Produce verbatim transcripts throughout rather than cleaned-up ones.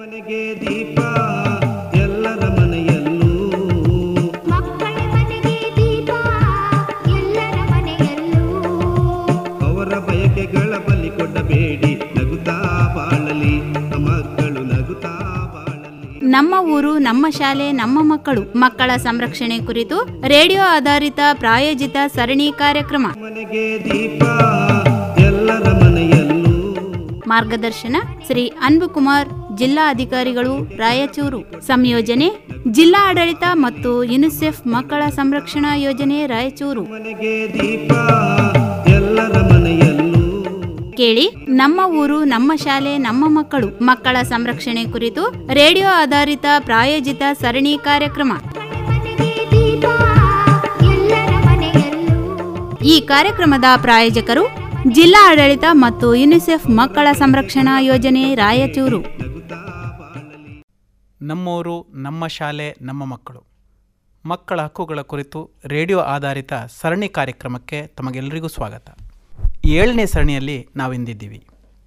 ಮನೆಗೆ ದೀಪ ಎಲ್ಲರ ಮನೆಯಲ್ಲೂ, ಮಕ್ಕಳ ಮನೆಗೆ ದೀಪ ಎಲ್ಲರ ಮನೆಯಲ್ಲೂ, ಅವರ ಬಯಕೆಗಳ ಬಲಿ ಕೊಡಬೇಡಿ, ನಗುತ್ತಾ ಬಾಳಲಿ ಮಕ್ಕಳು, ನಗುತ್ತಾ ಬಾಳಲಿ. ನಮ್ಮ ಊರು ನಮ್ಮ ಶಾಲೆ ನಮ್ಮ ಮಕ್ಕಳು ಮಕ್ಕಳ ಸಂರಕ್ಷಣೆ ಕುರಿತು ರೇಡಿಯೋ ಆಧಾರಿತ ಪ್ರಾಯೋಜಿತ ಸರಣಿ ಕಾರ್ಯಕ್ರಮ. ಮನೆಗೆ ದೀಪ ಎಲ್ಲರ ಮನೆಯಲ್ಲೂ. ಮಾರ್ಗದರ್ಶನ ಶ್ರೀ ಅನ್ಬುಕುಮಾರ್, ಜಿಲ್ಲಾ ಅಧಿಕಾರಿಗಳು, ರಾಯಚೂರು. ಸಂಯೋಜನೆ ಜಿಲ್ಲಾ ಆಡಳಿತ ಮತ್ತು ಯುನಿಸೆಫ್ ಮಕ್ಕಳ ಸಂರಕ್ಷಣಾ ಯೋಜನೆ, ರಾಯಚೂರು. ಮನೆಗೆ ದೀಪ ಎಲ್ಲರ ಮನೆಯಲ್ಲೂ. ಕೇಳಿ ನಮ್ಮ ಊರು ನಮ್ಮ ಶಾಲೆ ನಮ್ಮ ಮಕ್ಕಳು ಮಕ್ಕಳ ಸಂರಕ್ಷಣೆ ಕುರಿತು ರೇಡಿಯೋ ಆಧಾರಿತ ಪ್ರಾಯೋಜಿತ ಸರಣಿ ಕಾರ್ಯಕ್ರಮ. ಮನೆಗೆ ದೀಪ ಎಲ್ಲರ ಮನೆಯಲ್ಲೂ. ಈ ಕಾರ್ಯಕ್ರಮದ ಪ್ರಾಯೋಜಕರು ಜಿಲ್ಲಾ ಆಡಳಿತ ಮತ್ತು ಯುನಿಸೆಫ್ ಮಕ್ಕಳ ಸಂರಕ್ಷಣಾ ಯೋಜನೆ, ರಾಯಚೂರು. ನಮ್ಮೂರು ನಮ್ಮ ಶಾಲೆ ನಮ್ಮ ಮಕ್ಕಳು ಮಕ್ಕಳ ಹಕ್ಕುಗಳ ಕುರಿತು ರೇಡಿಯೋ ಆಧಾರಿತ ಸರಣಿ ಕಾರ್ಯಕ್ರಮಕ್ಕೆ ತಮಗೆಲ್ಲರಿಗೂ ಸ್ವಾಗತ. ಏಳನೇ ಸರಣಿಯಲ್ಲಿ ನಾವಿಂದಿದ್ದೀವಿ.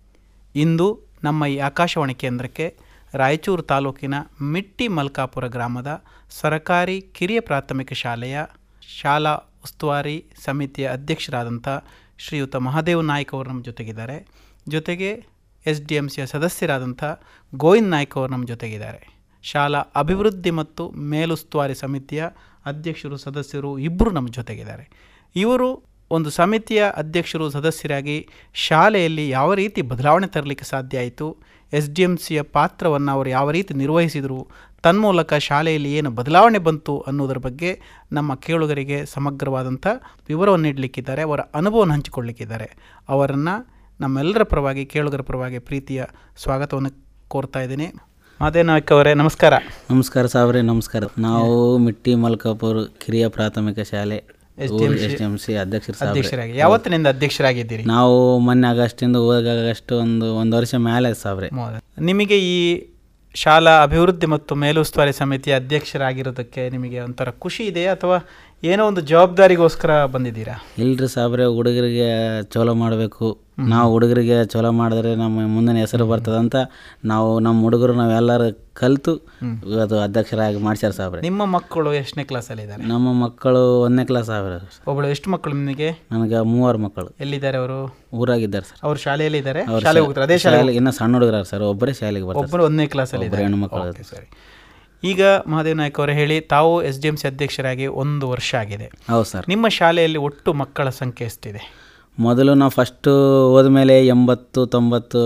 ಇಂದು ನಮ್ಮ ಈ ಆಕಾಶವಾಣಿ ಕೇಂದ್ರಕ್ಕೆ ರಾಯಚೂರು ತಾಲೂಕಿನ ಮಿಟ್ಟಿ ಮಲ್ಕಾಪುರ ಗ್ರಾಮದ ಸರಕಾರಿ ಕಿರಿಯ ಪ್ರಾಥಮಿಕ ಶಾಲೆಯ ಶಾಲಾ ಉಸ್ತುವಾರಿ ಸಮಿತಿಯ ಅಧ್ಯಕ್ಷರಾದಂಥ ಶ್ರೀಯುತ ಮಹಾದೇವ್ ನಾಯ್ಕ ಅವರು ನಮ್ಮ ಜೊತೆಗಿದ್ದಾರೆ. ಜೊತೆಗೆ ಎಸ್ ಡಿ ಎಮ್ ಸಿಯ ಸದಸ್ಯರಾದಂಥ ಗೋವಿಂದ್ ನಾಯ್ಕ ಅವರು ನಮ್ಮ ಜೊತೆಗಿದ್ದಾರೆ. ಶಾಲಾ ಅಭಿವೃದ್ಧಿ ಮತ್ತು ಮೇಲುಸ್ತುವಾರಿ ಸಮಿತಿಯ ಅಧ್ಯಕ್ಷರು ಸದಸ್ಯರು ಇಬ್ಬರು ನಮ್ಮ ಜೊತೆಗಿದ್ದಾರೆ. ಇವರು ಒಂದು ಸಮಿತಿಯ ಅಧ್ಯಕ್ಷರು ಸದಸ್ಯರಾಗಿ ಶಾಲೆಯಲ್ಲಿ ಯಾವ ರೀತಿ ಬದಲಾವಣೆ ತರಲಿಕ್ಕೆ ಸಾಧ್ಯ ಆಯಿತು, ಎಸ್ ಡಿ ಎಮ್ ಸಿಯ ಪಾತ್ರವನ್ನು ಅವರು ಯಾವ ರೀತಿ ನಿರ್ವಹಿಸಿದರು, ತನ್ಮೂಲಕ ಶಾಲೆಯಲ್ಲಿ ಏನು ಬದಲಾವಣೆ ಬಂತು ಅನ್ನೋದರ ಬಗ್ಗೆ ನಮ್ಮ ಕೇಳುಗರಿಗೆ ಸಮಗ್ರವಾದಂಥ ವಿವರವನ್ನು ನೀಡಲಿಕ್ಕಿದ್ದಾರೆ, ಅವರ ಅನುಭವವನ್ನು ಹಂಚಿಕೊಳ್ಳಲಿಕ್ಕಿದ್ದಾರೆ. ಅವರನ್ನು ನಮ್ಮೆಲ್ಲರ ಪರವಾಗಿ ಕೇಳುಗರ ಪರವಾಗಿ ಪ್ರೀತಿಯ ಸ್ವಾಗತವನ್ನು ಕೋರ್ತಾ ಇದ್ದೀನಿ. ಮಾದೇ ನಾಯ್ಕ ಅವರೇ, ನಮಸ್ಕಾರ. ನಮಸ್ಕಾರ ಸಾಬ್ರೆ, ನಮಸ್ಕಾರ. ನಾವು ಮಿಟ್ಟಿ ಮಲ್ಕಾಪುರ ಕಿರಿಯ ಪ್ರಾಥಮಿಕ ಶಾಲೆ ಎಸ್ ಡಿ ಎಮ್ ಸಿ ಅಧ್ಯಕ್ಷರಾಗಿ ಯಾವತ್ತಿನಿಂದ ಅಧ್ಯಕ್ಷರಾಗಿದ್ದೀರಿ? ನಾವು ಮೊನ್ನೆ ಆಗಸ್ಟಿಂದ ಹೋದಾಗ ಆಗಸ್ಟ್ ಒಂದು ಒಂದು ವರ್ಷ ಮೇಲೆ ಸಾಬ್ರೆ. ನಿಮಗೆ ಈ ಶಾಲಾ ಅಭಿವೃದ್ಧಿ ಮತ್ತು ಮೇಲುಸ್ತುವಾರಿ ಸಮಿತಿಯ ಅಧ್ಯಕ್ಷರಾಗಿರೋದಕ್ಕೆ ನಿಮಗೆ ಒಂಥರ ಖುಷಿ ಇದೆಯಾ ಅಥವಾ ಏನೋ ಒಂದು ಜವಾಬ್ದಾರಿಗೋಸ್ಕರ ಬಂದಿದ್ದೀರಾ? ಇಲ್ರಿ ಸಾಬ್ರೆ, ಹುಡುಗರಿಗೆ ಚಲೋ ಮಾಡಬೇಕು, ನಾವು ಹುಡುಗರಿಗೆ ಚಲೋ ಮಾಡಿದ್ರೆ ನಮ್ಮ ಮುಂದಿನ ಹೆಸರು ಬರ್ತದಂತ ನಾವು ನಮ್ಮ ಹುಡುಗರು ನಾವೆಲ್ಲರೂ ಕಲಿತು ಅದು ಅಧ್ಯಕ್ಷರಾಗಿ ಮಾಡ್ಸ್ಯಾರ ಸಾಬ್ರೆ. ನಿಮ್ಮ ಮಕ್ಕಳು ಎಷ್ಟನೇ ಕ್ಲಾಸಲ್ಲಿ ಇದ್ದಾರೆ? ನಮ್ಮ ಮಕ್ಕಳು ಒಂದನೇ ಕ್ಲಾಸ್ ಸಾಬ್ರೆ. ಒಬ್ಬಳು ಎಷ್ಟು ಮಕ್ಕಳು ನಿಮಗೆ? ನನಗೆ ಮೂವರು ಮಕ್ಕಳು. ಎಲ್ಲಿದ್ದಾರೆ ಅವರು? ಊರಾಗಿದ್ದಾರೆ ಸರ್. ಅವ್ರು ಶಾಲೆಯಲ್ಲಿ ಇದ್ದಾರೆ? ಶಾಲೆ ಹೋಗ್ತಾರೆ? ಅದೇ ಶಾಲೆ? ಇನ್ನು ಸಣ್ಣ ಹುಡುಗರ ಸರ್, ಒಬ್ಬರೇ ಶಾಲೆಗೆ ಬರ್ತಾರೆ. ಒಬ್ಬರು ಒಂದನೇ ಕ್ಲಾಸಲ್ಲಿ ಇದ್ದಾರೆ, ಹೆಣ್ಣು ಮಕ್ಕಳು. ಸರಿ. ಈಗ ಮಹಾದೇವ್ ನಾಯ್ಕ ಅವರೇ ಹೇಳಿ, ತಾವು ಎಸ್ ಡಿ ಎಮ್ ಸಿ ಅಧ್ಯಕ್ಷರಾಗಿ ಒಂದು ವರ್ಷ ಆಗಿದೆ. ಹೌದು ಸರ್. ನಿಮ್ಮ ಶಾಲೆಯಲ್ಲಿ ಒಟ್ಟು ಮಕ್ಕಳ ಸಂಖ್ಯೆ ಎಷ್ಟಿದೆ? ಮೊದಲು ನಾವು ಫಸ್ಟು ಹೋದ್ಮೇಲೆ ಎಂಬತ್ತು ತೊಂಬತ್ತು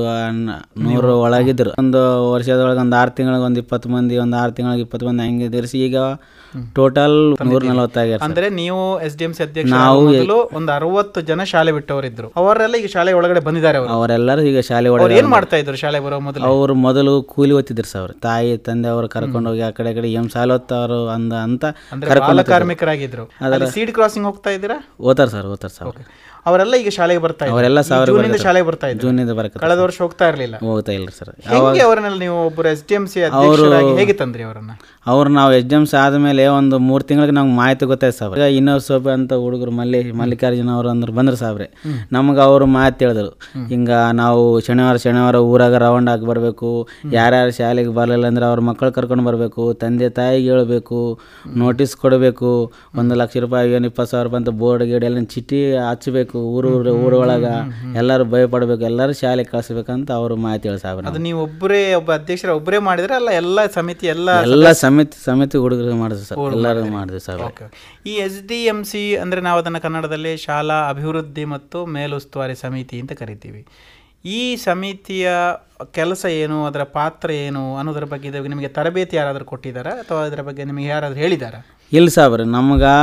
ನೂರು ಒಳಗಿದ್ರು. ಒಂದು ವರ್ಷದೊಳಗೆ ಒಂದು ಆರು ತಿಂಗಳಿಗೆ ಒಂದು ಇಪ್ಪತ್ತು ಮಂದಿ, ಒಂದು ಆರು ತಿಂಗಳಿಗೆ ಇಪ್ಪತ್ತು ಮಂದಿ ಹಂಗೆ ಇದ್ರಿಸಿ ಈಗ ಟೋಟಲ್ ನೂರ ನಲವತ್ತಾಗ್ಯಾರ. ಅಂದ್ರೆ ನೀವು ಎಸ್ ಡಿ ಎಂ ಸಿ ಅಧ್ಯಕ್ಷ ನಾವು ಒಂದು ಅರವತ್ತು ಜನ ಶಾಲೆ ಬಿಟ್ಟವರಿದ್ರು, ಅವರೆಲ್ಲ ಈಗ ಶಾಲೆ ಒಳಗಡೆ ಬಂದಿದ್ದಾರೆ. ಅವರೆಲ್ಲರೂ ಈಗ ಶಾಲೆ ಒಳಗೆ ಏನ್ ಮಾಡ್ತಾ ಇದ್ರು? ಶಾಲೆ ಬರೋ ಮೊದಲು ಅವರು ಮೊದಲು ಕೂಲಿ ಓದ್ತಿದ್ರು ಸರ್. ಅವ್ರು ತಾಯಿ ತಂದೆ ಅವರು ಕರ್ಕೊಂಡು ಹೋಗಿ ಆ ಕಡೆ ಕಡೆ ಎಂ ಶಾಲೆ ಓದ್ತಾವ್ರು ಅಂದ ಅಂತ ಬಾಲ ಕಾರ್ಮಿಕರಾಗಿದ್ರು. ಸೀಡ್ ಕ್ರಾಸಿಂಗ್ ಹೋಗ್ತಾ ಇದ್ದೀರಾ? ಓದ್ತಾರ ಸರ್, ಓದ್ತಾರ ಸರ್. ಅವರೆಲ್ಲ ಈಗ ಶಾಲೆಗೆ ಬರ್ತಾ ಇದ್ದಾರೆ. ಅವರೆಲ್ಲ ಸಾವಿರ ಶಾಲೆಗೆ ಬರ್ತಾ ಇದ್ದಾರೆ. ಜೂನಿಂದ ಬರಕ ಕಳೆದ ವರ್ಷ ಹೋಗ್ತಾ ಇರಲಿಲ್ಲ. ಹೋಗ್ತಾ ಇಲ್ಲ ಸರ್. ಹೇಗೆ ಅವರನ್ನೆಲ್ಲ ನೀವು ಒಬ್ಬರು ಎಸ್ ಡಿ ಎಂ ಸಿ ಅಧ್ಯಕ್ಷರಾಗಿ ಹೇಗೆ ತಂದ್ರಿ ಅವರನ್ನ? ಅವ್ರು ನಾವು ಎಸ್ ಡಿ ಎಂ ಸಿ ಆದಮೇಲೆ ಒಂದು ಮೂರು ತಿಂಗಳಿಗೆ ನಮ್ಗೆ ಮಾಹಿತಿ ಗೊತ್ತಾಯ್ತು ಸಾಬ್ರೆ. ಈಗ ಇನ್ನೊಂದು ಸೊಬ್ಬ ಅಂತ ಹುಡುಗರು ಮಲ್ಲಿ ಮಲ್ಲಿಕಾರ್ಜುನ ಅವರು ಅಂದ್ರೆ ಬಂದ್ರು ಸಾಬ್ರೆ. ನಮ್ಗೆ ಅವರು ಮಾತು ಹೇಳಿದ್ರು, ಹಿಂಗ ನಾವು ಶನಿವಾರ ಶನಿವಾರ ಊರಾಗ ರೌಂಡ್ ಹಾಕಿ ಬರಬೇಕು, ಯಾರ್ಯಾರು ಶಾಲೆಗೆ ಬರಲಿಲ್ಲ ಅಂದ್ರೆ ಅವ್ರ ಮಕ್ಕಳು ಕರ್ಕೊಂಡು ಬರಬೇಕು, ತಂದೆ ತಾಯಿಗೆ ಹೇಳಬೇಕು, ನೋಟಿಸ್ ಕೊಡಬೇಕು, ಒಂದು ಲಕ್ಷ ರೂಪಾಯಿ ಏನು ಇಪ್ಪತ್ತು ಸಾವಿರ ರೂಪಾಯಿ ಅಂತ ಬೋರ್ಡ್ ಗೀಡ್ ಎಲ್ಲ ಚಿಟ್ಟಿ ಹಚ್ಚಬೇಕು, ಊರು ಊರೊಳಗೆ ಎಲ್ಲರೂ ಭಯಪಡಬೇಕು, ಎಲ್ಲರೂ ಶಾಲೆಗೆ ಕಳಿಸ್ಬೇಕಂತ ಅವರು ಮಾಹಿತಿ ಹೇಳಿ ಸಾಬ್ರೆ. ಅದು ನೀವು ಒಬ್ಬರೇ ಒಬ್ಬ ಅಧ್ಯಕ್ಷರ ಒಬ್ಬರೇ ಮಾಡಿದ್ರೆ ಅಲ್ಲ ಎಲ್ಲ ಸಮಿತಿ ಎಲ್ಲ ಎಲ್ಲ ಸಮಿತಿ ಸಮಿತಿ ಹುಡುಗರು ಮಾಡಿದ್ವಿ ಸರ್, ಎಲ್ಲರೂ ಮಾಡಿದ್ವಿ ಸರ್. ಈ ಎಸ್ ಡಿ ಎಂ ಸಿ ಅಂದರೆ ನಾವು ಅದನ್ನು ಕನ್ನಡದಲ್ಲಿ ಶಾಲಾ ಅಭಿವೃದ್ಧಿ ಮತ್ತು ಮೇಲುಸ್ತುವಾರಿ ಸಮಿತಿ ಅಂತ ಕರಿತೀವಿ. ಈ ಸಮಿತಿಯ ಕೆಲಸ ಏನು, ಅದರ ಪಾತ್ರ ಏನು ಅನ್ನೋದ್ರ ಬಗ್ಗೆ ನಿಮಗೆ ತರಬೇತಿ ಯಾರಾದರೂ ಕೊಟ್ಟಿದ್ದಾರಾ ಅಥವಾ ಅದರ ಬಗ್ಗೆ ನಿಮಗೆ ಯಾರಾದರೂ ಹೇಳಿದಾರಾ? ಇಲ್ಲ ಸಾಬ್ರೆ, ನಮ್ಗೆ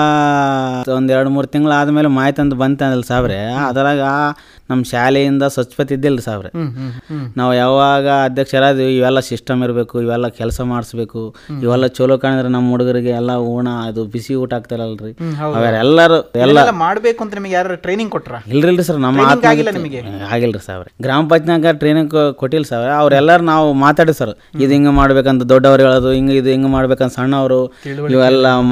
ಒಂದು ಎರಡು ಮೂರು ತಿಂಗಳು ಆದಮೇಲೆ ಮಾಹಿತಿ ಅಂತ ಬಂತಂದಿಲ್ಲ ಸಾಬ್ರೆ. ಅದರಾಗ ನಮ್ಮ ಶಾಲೆಯಿಂದ ಸ್ವಚ್ಛತೆ ಇದ್ದಿಲ್ಲ ಸಾಬ್ರೆ. ನಾವು ಯಾವಾಗ ಅಧ್ಯಕ್ಷರಾದ್ವಿ ಇವೆಲ್ಲ ಸಿಸ್ಟಮ್ ಇರಬೇಕು, ಇವೆಲ್ಲ ಕೆಲಸ ಮಾಡಿಸ್ಬೇಕು, ಇವೆಲ್ಲ ಚಲೋ ಕಾಣಿದ್ರೆ ನಮ್ಮ ಹುಡುಗರಿಗೆ ಎಲ್ಲ ಊಣ ಅದು ಬಿಸಿ ಊಟ ಆಗ್ತಾರಲ್ರಿ ಅವೆಲ್ಲರೂ ಎಲ್ಲ ಮಾಡಬೇಕು ಅಂತ ನಿಮಗೆ ಯಾರು ಟ್ರೈನಿಂಗ್ ಕೊಟ್ರ? ಇಲ್ರಿಲ್ರಿ ಸರ್, ನಮ್ಮ ನಿಮಗೆ ಆಗಿಲ್ರಿ ಸಾಬ್ರೆ. ಗ್ರಾಮ ಪಂಚಾಯತ್ನಾಗ ಟ್ರೈನಿಂಗ್ ಕೊಟ್ಟಿಲ್ಲ ಸಾಬ್ರೆ. ಅವ್ರೆಲ್ಲರೂ ನಾವು ಮಾತಾಡಿ ಸರ್, ಇದು ಹಿಂಗೆ ಮಾಡ್ಬೇಕಂತ ದೊಡ್ಡವ್ರು ಹೇಳೋದು, ಹಿಂಗೆ ಇದು ಹಿಂಗೆ ಮಾಡ್ಬೇಕಂತ ಸಣ್ಣವರು ಇವೆಲ್ಲ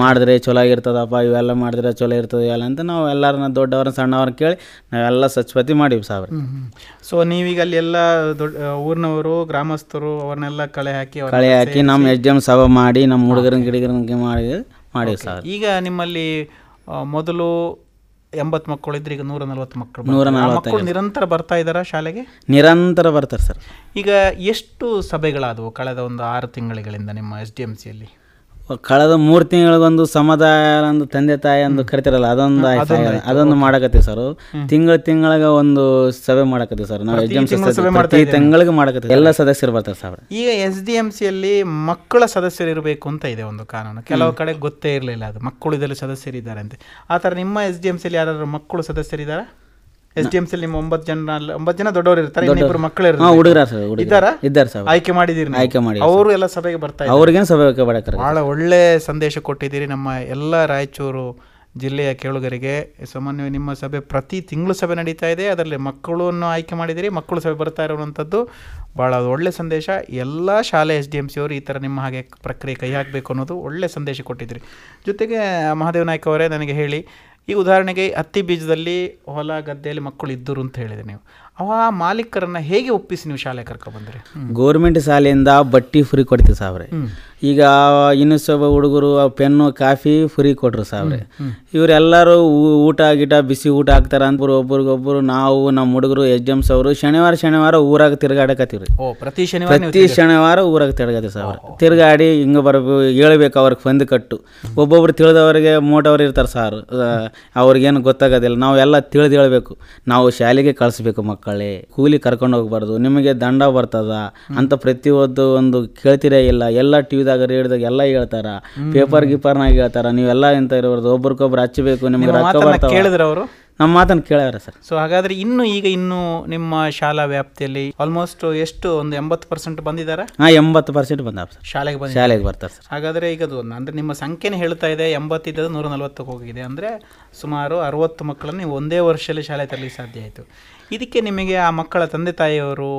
ಮಾಡಿದ್ರೆ ಚಲೋ ಆಗಿರ್ತದಪ್ಪ, ಇವೆಲ್ಲ ಮಾಡಿದ್ರೆ ಚಲೋ ಇರ್ತದೆ ಇವೆಲ್ಲ ಅಂತ ನಾವು ಎಲ್ಲರನ್ನ ದೊಡ್ಡವ್ರನ್ನ ಸಣ್ಣವ್ರನ್ನ ಕೇಳಿ ನಾವೆಲ್ಲ ಸ್ವಚ್ಛತೆ ಮಾಡೀವಿ ಸಾಬ್ರೆ. ಸೊ ನೀವೀಗ ಅಲ್ಲಿ ಎಲ್ಲ ದೊಡ್ಡ ಊರಿನವರು ಗ್ರಾಮಸ್ಥರು ಅವ್ರನ್ನೆಲ್ಲ ಕಳೆ ಹಾಕಿ ಅವ್ರ ಕಳೆ ಹಾಕಿ ನಮ್ಮ ಎಚ್ ಡಿ ಎಮ್ ಸಭೆ ಮಾಡಿ ನಮ್ಮ ಹುಡುಗರನ್ನ ಗಿಡಗರನ್ಗೆ ಮಾಡಿ ಮಾಡೀವಿ ಸರ್. ಈಗ ನಿಮ್ಮಲ್ಲಿ ಆ, ಮೊದಲು ಎಂಬತ್ತು ಮಕ್ಕಳು ಇದ್ರೆ ಈಗ ನೂರ ನಲ್ವತ್ತು ಮಕ್ಕಳು ನೂರ ಬರ್ತಾರೆ. ಆ ನಲವತ್ತೈದು ಮಕ್ಕಳು ನಿರಂತರ ಬರ್ತಾ ಇದ್ದಾರಾ ಶಾಲೆಗೆ? ನಿರಂತರ ಬರ್ತಾರೆ ಸರ್. ಈಗ ಎಷ್ಟು ಸಭೆಗಳಾದವು ಕಳೆದ ಒಂದು ಆರು ತಿಂಗಳಿಗಳಿಂದ ನಿಮ್ಮ ಎಸ್ ಡಿ ಎಮ್ ಸಿಯಲ್ಲಿ? ಕಳೆದ ಮೂರು ತಿಂಗಳಿಗೊಂದು ಸಮುದಾಯ ಒಂದು ತಂದೆ ತಾಯಿ ಒಂದು ಕರಿತಾರಲ್ಲ ಅದೊಂದು ಆಯ್ತು, ಅದೊಂದು ಮಾಡಕತ್ತೀವಿ ಸರ್. ತಿಂಗಳ ತಿಂಗಳಿಗೆ ಒಂದು ಸಭೆ ಮಾಡಕತ್ತೀವಿ ಸರ್ ನಾವು. ಎಚ್ ಡಿ ಎಮ್ ಸಿ ಪ್ರತಿ ತಿಂಗಳಿಗೆ ಮಾಡಕತ್ತೀವಿ, ಎಲ್ಲ ಸದಸ್ಯರು ಬರ್ತಾರೆ ಸರ್. ಈಗ ಎಸ್ ಡಿ ಎಮ್ ಸಿಯಲ್ಲಿ ಮಕ್ಕಳ ಸದಸ್ಯರು ಇರಬೇಕು ಅಂತ ಇದೆ ಒಂದು ಕಾನೂನು. ಕೆಲವು ಕಡೆ ಗೊತ್ತೇ ಇರಲಿಲ್ಲ ಅದು ಮಕ್ಕಳು ಇದರಲ್ಲಿ ಸದಸ್ಯರಿದ್ದಾರೆ ಅಂತ. ಆ ಥರ ನಿಮ್ಮ ಎಸ್ ಡಿ ಎಮ್ ಸಿಯಲ್ಲಿ ಯಾರಾದ್ರೂ ಮಕ್ಕಳು ಸದಸ್ಯರಿದ್ದಾರೆ? ಎಸ್ ಡಿ ಎಮ್ ಸಿಯಲ್ಲಿ ನಿಮ್ಮ ಒಂಬತ್ತು ಜನ ಒಂಬತ್ತು ಜನ ದೊಡ್ಡವರು ಇರ್ತಾರೆ, ಇನ್ನಿಬ್ಬರು ಮಕ್ಕಳು ಹುಡುಗರ ಸರ್ ಇದ್ದಾರಾ? ಇದ್ದಾರೆ ಸರ್. ಆಯ್ಕೆ ಮಾಡಿದ್ದೀರಿ? ಆಯ್ಕೆ ಮಾಡಿ ಅವರು ಎಲ್ಲ ಸಭೆಗೆ ಬರ್ತಾರೆ. ಅವ್ರಿಗೇನು ಸಭೆ ಬಡಕರ ಭಾಳ ಒಳ್ಳೆ ಸಂದೇಶ ಕೊಟ್ಟಿದ್ದೀರಿ ನಮ್ಮ ಎಲ್ಲ ರಾಯಚೂರು ಜಿಲ್ಲೆಯ ಕೇಳುಗರಿಗೆ. ಸಾಮಾನ್ಯವಾಗಿ ನಿಮ್ಮ ಸಭೆ ಪ್ರತಿ ತಿಂಗಳು ಸಭೆ ನಡೀತಾ ಇದೆ, ಅದರಲ್ಲಿ ಮಕ್ಕಳನ್ನು ಆಯ್ಕೆ ಮಾಡಿದಿರಿ, ಮಕ್ಕಳು ಸಭೆ ಬರ್ತಾ ಇರುವಂಥದ್ದು ಭಾಳ ಒಳ್ಳೆ ಸಂದೇಶ. ಎಲ್ಲ ಶಾಲೆ ಎಸ್ ಡಿ ಎಮ್ ಸಿ ಅವರು ಈ ಥರ ನಿಮ್ಮ ಹಾಗೆ ಪ್ರಕ್ರಿಯೆ ಕೈ ಹಾಕಬೇಕು ಅನ್ನೋದು ಒಳ್ಳೆ ಸಂದೇಶ ಕೊಟ್ಟಿದ್ದೀರಿ. ಜೊತೆಗೆ ಮಹಾದೇವ ನಾಯ್ಕ ಅವರೇ ನನಗೆ ಹೇಳಿ, ಈ ಉದಾಹರಣೆಗೆ ಹತ್ತಿ ಬೀಜದಲ್ಲಿ ಹೊಲ ಗದ್ದೆಯಲ್ಲಿ ಮಕ್ಕಳು ಇದ್ದರು ಅಂತ ಹೇಳಿದೆ ನೀವು, ಅವ ಮಾಲೀಕರನ್ನು ಹೇಗೆ ಒಪ್ಪಿಸಿ ನೀವು ಶಾಲೆ ಕರ್ಕೊಬಂದ್ರಿ? ಗೌರ್ಮೆಂಟ್ ಶಾಲೆಯಿಂದ ಬಟ್ಟಿ ಫ್ರೀ ಕೊಡ್ತೀವಿ ಸಾವ್ರೆ. ಈಗ ಇನ್ನು ಸ್ವಲ್ಪ ಹುಡುಗರು ಪೆನ್ನು ಕಾಫಿ ಫ್ರೀ ಕೊಟ್ರು ಸಾವ್ರೆ. ಇವರೆಲ್ಲರೂ ಊಟ ಗೀಟ ಬಿಸಿ ಊಟ ಹಾಕ್ತಾರ ಅಂತ ಒಬ್ರಿಗೊಬ್ಬರು ನಾವು ನಮ್ಮ ಹುಡುಗರು ಎಚ್ ಡಿ ಎಮ್ಸ್ ಅವರು ಶನಿವಾರ ಶನಿವಾರ ಊರಾಗ ತಿರ್ಗಾಡಕತ್ತೀವಿ. ಪ್ರತಿ ಶನಿವಾರ ಪ್ರತಿ ಶನಿವಾರ ಊರಾಗ ತಿರ್ಗಾತೀವಿ ಸಾವ್ರೆ. ತಿರ್ಗಾಡಿ ಹಿಂಗೆ ಬರಬೇಕು, ಹೇಳ್ಬೇಕು ಅವ್ರಿಗೆ ಫಂದ್ ಕಟ್ಟು. ಒಬ್ಬೊಬ್ರು ತಿಳಿದವರಿಗೆ ಮೋಟವ್ರು ಇರ್ತಾರೆ ಸಾರು, ಅವ್ರಿಗೇನು ಗೊತ್ತಾಗೋದಿಲ್ಲ. ನಾವು ಎಲ್ಲ ತಿಳಿದು ಹೇಳ್ಬೇಕು, ನಾವು ಶಾಲೆಗೆ ಕಳಿಸ್ಬೇಕು ಮಕ್ಕಳೇ, ಕೂಲಿ ಕರ್ಕೊಂಡು ಹೋಗ್ಬಾರ್ದು, ನಿಮಗೆ ದಂಡ ಬರ್ತದ ಅಂತ ಪ್ರತಿಯೊಂದು ಒಂದು ಕೇಳ್ತಿರೇ ಇಲ್ಲ. ಎಲ್ಲ ಟಿವಿದಾಗ ರೇಡಿಯೋದಾಗ ಎಲ್ಲ ಹೇಳ್ತಾರ, ಪೇಪರ್ ಗೀಪರ್ನಾಗ ಹೇಳ್ತಾರ, ನೀವೆಲ್ಲ ಎಂತ ಇರಬಾರ್ದು, ಒಬ್ರಿಗೊಬ್ರು ಹಚ್ಚಬೇಕು, ನಿಮ್ಗೆ ರೊಕ್ಕ ಬರ್ತಾವ. ಕೇಳಿದ್ರೆ ಅವರು ನಮ್ಮ ಮಾತನ್ನು ಕೇಳ್ಯಾರ ಸರ್. ಸೊ ಹಾಗಾದ್ರೆ ಇನ್ನು ಈಗ ಇನ್ನು ನಿಮ್ಮ ಶಾಲಾ ವ್ಯಾಪ್ತಿಯಲ್ಲಿ ಆಲ್ಮೋಸ್ಟ್ ಎಷ್ಟು ಒಂದು ಎಂಬತ್ತು ಪರ್ಸೆಂಟ್ ಬಂದಿದ್ದಾರೆ? ಹಾಂ, ಎಂಬತ್ತು ಪರ್ಸೆಂಟ್ ಬಂದಾವ ಸರ್ ಶಾಲೆಗೆ ಬಂದ ಶಾಲೆಗೆ ಬರ್ತಾರೆ ಸರ್. ಹಾಗಾದರೆ ಈಗ ಅದು ಅಂದರೆ ನಿಮ್ಮ ಸಂಖ್ಯೆನೇ ಹೇಳ್ತಾ ಇದೆ, ಎಂಬತ್ತಿದ್ದದು ನೂರ ನಲ್ವತ್ತಕ್ಕೆ ಹೋಗಿದೆ. ಅಂದರೆ ಸುಮಾರು ಅರುವತ್ತು ಮಕ್ಕಳನ್ನು ನೀವು ಒಂದೇ ವರ್ಷದಲ್ಲಿ ಶಾಲೆ ತರಲಿಕ್ಕೆ ಸಾಧ್ಯ ಆಯಿತು. ಇದಕ್ಕೆ ನಿಮಗೆ ಆ ಮಕ್ಕಳ ತಂದೆ ತಾಯಿಯವರು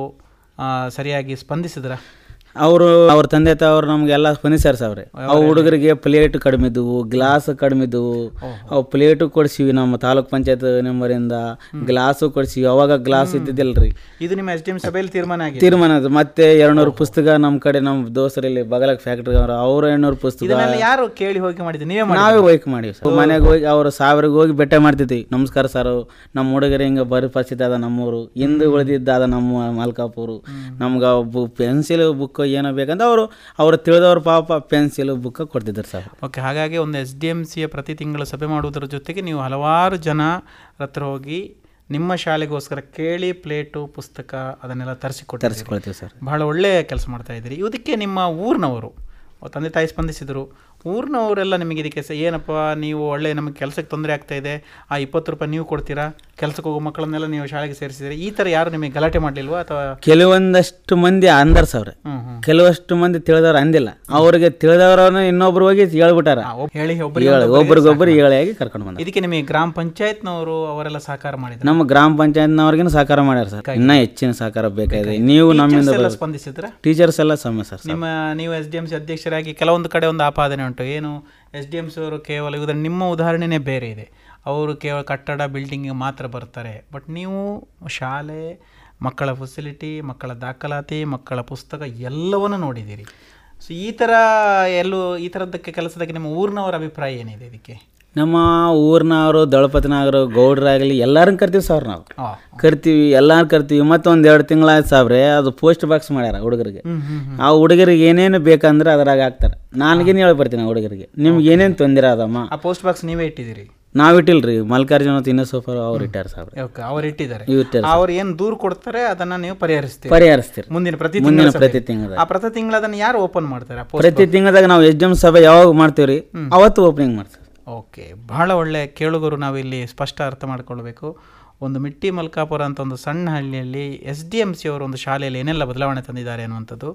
ಸರಿಯಾಗಿ ಸ್ಪಂದಿಸಿದ್ರ? ಅವರು ಅವ್ರ ತಂದೆ ತಾವ್ರು ನಮಗೆಲ್ಲ ಸ್ಪಂದಿಸ್ಯಾರ ಸಾವ್ರೆ. ಅವು ಹುಡುಗರಿಗೆ ಪ್ಲೇಟ್ ಕಡಿಮೆ ಇದ್ದವು, ಗ್ಲಾಸ್ ಕಡಿಮೆ ಇದ್ದವು. ಅವು ಪ್ಲೇಟು ಕೊಡ್ಸಿವಿ ನಮ್ಮ ತಾಲೂಕ್ ಪಂಚಾಯತ್ ನಂಬರಿಂದ, ಗ್ಲಾಸು ಕೊಡ್ಸಿವಿ. ಅವಾಗ ಗ್ಲಾಸ್ ಇದ್ದಿದ್ದಿಲ್ರಿ. ಇದು ನಿಮ್ಮ ಎಸ್ ಡಿ ಎಂ ಸಭೆಯಲ್ಲಿ ತೀರ್ಮಾನ ಆಗಿದೆ? ತೀರ್ಮಾನ ಅದು. ಮತ್ತೆ ಎರಡ್ನೂರು ಪುಸ್ತಕ ನಮ್ಮ ಕಡೆ ನಮ್ಮ ದೋಸ್ತರಲ್ಲಿ ಬಗಲಕ್ ಫ್ಯಾಕ್ಟ್ರಿ ಅವರು ಅವ್ರ ಎರಡ್ನೂರು ಪುಸ್ತಕ ಯಾರು ಕೇಳಿ ಹೋಗಿ ಮಾಡಿದ್ವಿ? ನೀವೇ ನಾವೇ ಹೋಗಿ ಮಾಡಿವಿ ಸರ್. ಮನೆಗೆ ಹೋಗಿ ಅವ್ರು ಸಾವಿರಿಗೆ ಹೋಗಿ ಭೇಟಿ ಮಾಡ್ತಿದ್ವಿ. ನಮಸ್ಕಾರ ಸರ್, ನಮ್ಮ ಹುಡುಗರು ಹಿಂಗೆ ಬರೀ ಪರಿಸ್ಥಿತಿ ಅದ, ನಮ್ಮೂರು ಹಿಂದೆ ಉಳಿದಿದ್ದಾದ ನಮ್ಮ ಮಲ್ಕಾಪುರು, ನಮ್ಗೆ ಬು ಪೆನ್ಸಿಲ್ ಬುಕ್ ಏನೋ ಬೇಕಂತ ಅವರು ಅವ್ರು ತಿಳಿದವ್ರು ಪಾಪ ಪೆನ್ಸಿಲ್ ಬುಕ್ ಕೊಡ್ತಿದ್ದಾರೆ ಸರ್. ಓಕೆ, ಹಾಗಾಗಿ ಒಂದು ಎಸ್ ಡಿ ಎಮ್ ಸಿಯ ಪ್ರತಿ ತಿಂಗಳು ಸಭೆ ಮಾಡುವುದರ ಜೊತೆಗೆ ನೀವು ಹಲವಾರು ಜನ ಹತ್ರ ಹೋಗಿ ನಿಮ್ಮ ಶಾಲೆಗೋಸ್ಕರ ಕೇಳಿ ಪ್ಲೇಟು ಪುಸ್ತಕ ಅದನ್ನೆಲ್ಲ ತರಿಸಿಕೊಟ್ಟು ತರಿಸ್ಕೊಳ್ತೀವಿ ಸರ್. ಬಹಳ ಒಳ್ಳೆಯ ಕೆಲಸ ಮಾಡ್ತಾ ಇದ್ದೀರಿ. ಇದಕ್ಕೆ ನಿಮ್ಮ ಊರಿನವರು ತಂದೆ ತಾಯಿ ಸ್ಪಂದಿಸಿದರು, ಊರಿನವರೆಲ್ಲ ನಿಮಗೆ ಇದಕ್ಕೆ ಏನಪ್ಪ ನೀವು ಒಳ್ಳೆ ನಮಗೆ ಕೆಲಸಕ್ಕೆ ತೊಂದರೆ ಆಗ್ತಾ ಇದೆ, ಆ ಇಪ್ಪತ್ತು ರೂಪಾಯಿ ನೀವು ಕೊಡ್ತೀರಾ, ಕೆಲಸಕ್ಕೆ ಹೋಗೋ ಮಕ್ಕಳನ್ನೆಲ್ಲ ನೀವು ಶಾಲೆಗೆ ಸೇರಿಸಿದ್ರೆ ಈ ಥರ ಯಾರು ನಿಮಗೆ ಗಲಾಟೆ ಮಾಡಲಿಲ್ವಾ? ಅಥವಾ ಕೆಲವೊಂದಷ್ಟು ಮಂದಿ ಅಂದರ್ ಸವ್ರೆ, ಕೆಲವಷ್ಟು ಮಂದಿ ತಿಳಿದವ್ರು ಅಂದಿಲ್ಲ. ಅವ್ರಿಗೆ ತಿಳಿದವ್ರನ್ನ ಇನ್ನೊಬ್ರು ಹೋಗಿ ಹೇಳ್ಬಿಟ್ಟಾರ, ಹೇಳಿ ಒಬ್ರಿಗೊಬ್ಬರು ಹೇಳಿ ಕರ್ಕೊಂಡು ಬಂದ. ಇದಕ್ಕೆ ನಿಮಗೆ ಗ್ರಾಮ ಪಂಚಾಯತ್ನವರು ಅವರೆಲ್ಲ ಸಹಕಾರ ಮಾಡಿದ್ರು? ನಮ್ಮ ಗ್ರಾಮ ಪಂಚಾಯತ್ನವ್ರಿಗೂ ಸಹಕಾರ ಮಾಡ್ಯಾರ ಸರ್. ಇನ್ನೂ ಹೆಚ್ಚಿನ ಸಹಕಾರ ಬೇಕಾಗಿದೆ. ನೀವು ನಮ್ಮಿಂದ ಸ್ಪಂದಿಸಿದ್ರ? ಟೀಚರ್ಸ್ ಎಲ್ಲ ಸಮಸ್ಯೆ ಸರ್. ನಿಮ್ಮ ನೀವು ಎಸ್ ಡಿ ಎಂ ಸಿ ಅಧ್ಯಕ್ಷರಾಗಿ ಕೆಲವೊಂದು ಕಡೆ ಒಂದು ಆಪಾದನೆ ಉಂಟು, ಏನು ಎಸ್ ಡಿ ಎಂ ಸಿ ಅವರು ಕೇವಲ ಇದರ ನಿಮ್ಮ ಉದಾಹರಣೆನೇ ಬೇರೆ ಇದೆ, ಅವರು ಕೇವಲ ಕಟ್ಟಡ ಬಿಲ್ಡಿಂಗಿಗೆ ಮಾತ್ರ ಬರ್ತಾರೆ, ಬಟ್ ನೀವು ಶಾಲೆ, ಮಕ್ಕಳ ಫೆಸಿಲಿಟಿ, ಮಕ್ಕಳ ದಾಖಲಾತಿ, ಮಕ್ಕಳ ಪುಸ್ತಕ ಎಲ್ಲವನ್ನು ನೋಡಿದ್ದೀರಿ. ಸೊ ಈ ಥರ ಎಲ್ಲೂ ಈ ಥರದ್ದಕ್ಕೆ ಕೆಲಸದಕ್ಕೆ ನಿಮ್ಮ ಊರಿನವರ ಅಭಿಪ್ರಾಯ ಏನಿದೆ ಇದಕ್ಕೆ? ನಮ್ಮ ಊರಿನವರು ದಳಪತಿನಾಗರು ಗೌಡ್ರಾಗಲಿ ಎಲ್ಲರನ್ನ ಕರ್ತೀವಿ ಸರ್. ನಾವು ಕರ್ತೀವಿ, ಎಲ್ಲರೂ ಕರ್ತೀವಿ. ಮತ್ತೊಂದು ಎರಡು ತಿಂಗಳಾಯ್ತು ಸಾಬ್ರೆ, ಅದು ಪೋಸ್ಟ್ ಬಾಕ್ಸ್ ಮಾಡ್ಯಾರ ಹುಡುಗರಿಗೆ. ಆ ಹುಡುಗರಿಗೆ ಏನೇನು ಬೇಕಂದ್ರೆ ಅದ್ರಾಗ ಹಾಕ್ತಾರೆ. ನಾಲ್ಗೇನು ಹೇಳಿ ಬರ್ತೀನಿ ಹುಡುಗರಿಗೆ, ನಿಮ್ಗೆ ಏನೇನು ತೊಂದರೆ ಅದಮ್ಮ. ಆ ಪೋಸ್ಟ್ ಬಾಕ್ಸ್ ನೀವೇ ಇಟ್ಟಿದ್ದೀರಿ? ನಾವು ಇಟ್ಟಿಲ್ರಿ, ಮಲ್ಲಿಕಾರ್ಜುನ ಮತ್ತು ಇನ್ನೊಸೋಫರ್ ಅವ್ರು ಇಟ್ಟಾರ ಸಾಬ್ರೆ. ಅವ್ರು ಇಟ್ಟಿದ್ದಾರೆ, ಅವ್ರು ಏನು ದೂರು ಕೊಡ್ತಾರೆ ಅದನ್ನ ನೀವು ಪರಿಹರಿಸ್ತೀರಿ? ಪರಿಹರಿಸ್ತೀರಿ ಮುಂದಿನ ಪ್ರತಿ ಮುಂದಿನ ಪ್ರತಿ ತಿಂಗಳ. ಆ ಪ್ರತಿ ತಿಂಗಳ ಅದನ್ನ ಯಾರು ಓಪನ್ ಮಾಡ್ತಾರೆ? ಪ್ರತಿ ತಿಂಗಳದಾಗ ನಾವು ಎಸ್ ಡಿ ಎಂ ಸಭೆ ಯಾವಾಗ ಮಾಡ್ತೀವಿ ರೀ ಅವತ್ತು ಓಪನಿಂಗ್ ಮಾಡ್ತೀವಿ. ಓಕೆ, ಬಹಳ ಒಳ್ಳೆ ಕೇಳುಗರು. ನಾವಿಲ್ಲಿ ಸ್ಪಷ್ಟ ಅರ್ಥ ಮಾಡ್ಕೊಳ್ಬೇಕು, ಒಂದು ಮಿಟ್ಟಿ ಮಲ್ಕಾಪುರ ಅಂತ ಒಂದು ಸಣ್ಣ ಹಳ್ಳಿಯಲ್ಲಿ ಎಸ್ ಡಿ ಎಮ್ ಸಿ ಅವರು ಒಂದು ಶಾಲೆಯಲ್ಲಿ ಏನೆಲ್ಲ ಬದಲಾವಣೆ ತಂದಿದ್ದಾರೆ ಅನ್ನುವಂಥದ್ದು.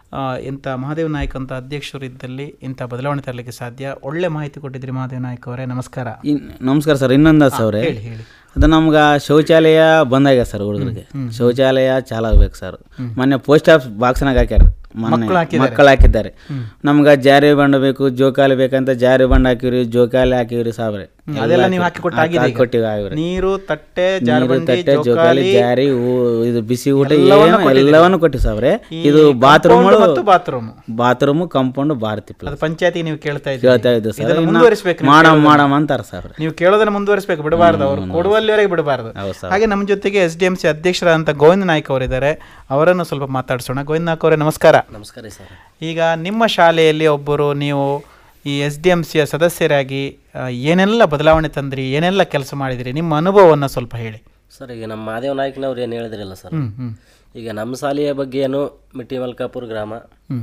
ಇಂಥ ಮಹಾದೇವ್ ನಾಯ್ಕ ಅಂತ ಅಧ್ಯಕ್ಷರು ಇದ್ದಲ್ಲಿ ಇಂಥ ಬದಲಾವಣೆ ತರಲಿಕ್ಕೆ ಸಾಧ್ಯ. ಒಳ್ಳೆ ಮಾಹಿತಿ ಕೊಟ್ಟಿದ್ರಿ ಮಹಾದೇವ್ ನಾಯ್ಕ ಅವರೇ, ನಮಸ್ಕಾರ. ನಮಸ್ಕಾರ ಸರ್. ಇನ್ನೊಂದು ಸರ್, ಹೇಳಿ ಹೇಳಿ. ಅದು ನಮ್ಗೆ ಶೌಚಾಲಯ ಬಂದಾಗ್ಯ ಸರ್, ಹುಡುಗರಿಗೆ ಶೌಚಾಲಯ ಚಾಲು ಆಗ್ಬೇಕು ಸರ್. ಮೊನ್ನೆ ಪೋಸ್ಟ್ ಆಫೀಸ್ ಬಾಕ್ಸ್ನಾಗ ಹಾಕ್ಯಾರ, ಮಕ್ಕಳು ಹಾಕಿದ್ದಾರೆ. ನಮ್ಗೆ ಜಾರಿ ಬಂಡ ಬೇಕು, ಜೋಕಾಲಿ ಬೇಕಂತ ಜಾರಿ ಬಂಡ ಹಾಕಿವ್ರಿ, ಜೋಕಾಲಿ ಹಾಕಿವ್ರಿ ಸಾಬ್ರೆ. ಅದೆಲ್ಲ ನೀವು ಹಾಕಿ ಕೊಟ್ಟಾಗಿದೆ. ನೀರು, ತಟ್ಟೆ, ತಟ್ಟೆ, ಜೋಕಾಲಿ, ಜಾರಿ, ಇದು ಬಿಸಿ ಊಟ ಎಲ್ಲವನ್ನು ಕೊಟ್ಟಿ ಸಾಬ್ರೆ. ಇದು ಬಾತ್ರೂಮ್ ಬಾತ್ರೂಮ್ ಬಾತ್ರೂಮ್ ಕಾಂಪೌಂಡ್ ಬಾರ್ತಿ ಪಂಚಾಯತಿ ನೀವು ಕೇಳ್ತಾ ಕೇಳ್ತಾ ಇದ್ದು ಸರ್. ಮಾಡಮ್ ಮಾಡಮ್ ಅಂತಾರ ಸಾಬ್ರೆ. ನೀವು ಕೇಳೋದನ್ನ ಮುಂದುವರಿಸಬೇಕು, ಬಿಡಬಾರ್ದು. ಅವ್ರು ಕೊಡುವಲ್ಲಿವರೆಗೆ ಬಿಡಬಾರ್ದು. ಹಾಗೆ ನಮ್ಮ ಜೊತೆಗೆ ಎಸ್ ಡಿ ಎಂ ಸಿ ಅಧ್ಯಕ್ಷರಾದಂಥ ಗೋವಿಂದ ನಾಯ್ಕ ಅವರಿದ್ದಾರೆ. ಅವರನ್ನು ಸ್ವಲ್ಪ ಮಾತಾಡ್ಸೋಣ. ಗೋವಿಂದ ನಾಯ್ಕ ಅವರೇ ನಮಸ್ಕಾರ. ನಮಸ್ಕಾರ ಸರ್. ಈಗ ನಿಮ್ಮ ಶಾಲೆಯಲ್ಲಿ ಒಬ್ಬರು ನೀವು ಈ ಎಸ್ ಡಿ ಎಂ ಸಿಯ ಸದಸ್ಯರಾಗಿ ಏನೆಲ್ಲ ಬದಲಾವಣೆ ತಂದ್ರಿ, ಏನೆಲ್ಲ ಕೆಲಸ ಮಾಡಿದಿರಿ, ನಿಮ್ಮ ಅನುಭವವನ್ನು ಸ್ವಲ್ಪ ಹೇಳಿ ಸರ್. ಈಗ ನಮ್ಮ ಮಾದೇವ ನಾಯ್ಕನವ್ರು ಏನು ಹೇಳಿದ್ರಲ್ಲ ಸರ್, ಈಗ ನಮ್ಮ ಶಾಲೆಯ ಬಗ್ಗೆ ಏನು ಮಿಟ್ಟಿ ಮಲ್ಕಾಪುರ ಗ್ರಾಮ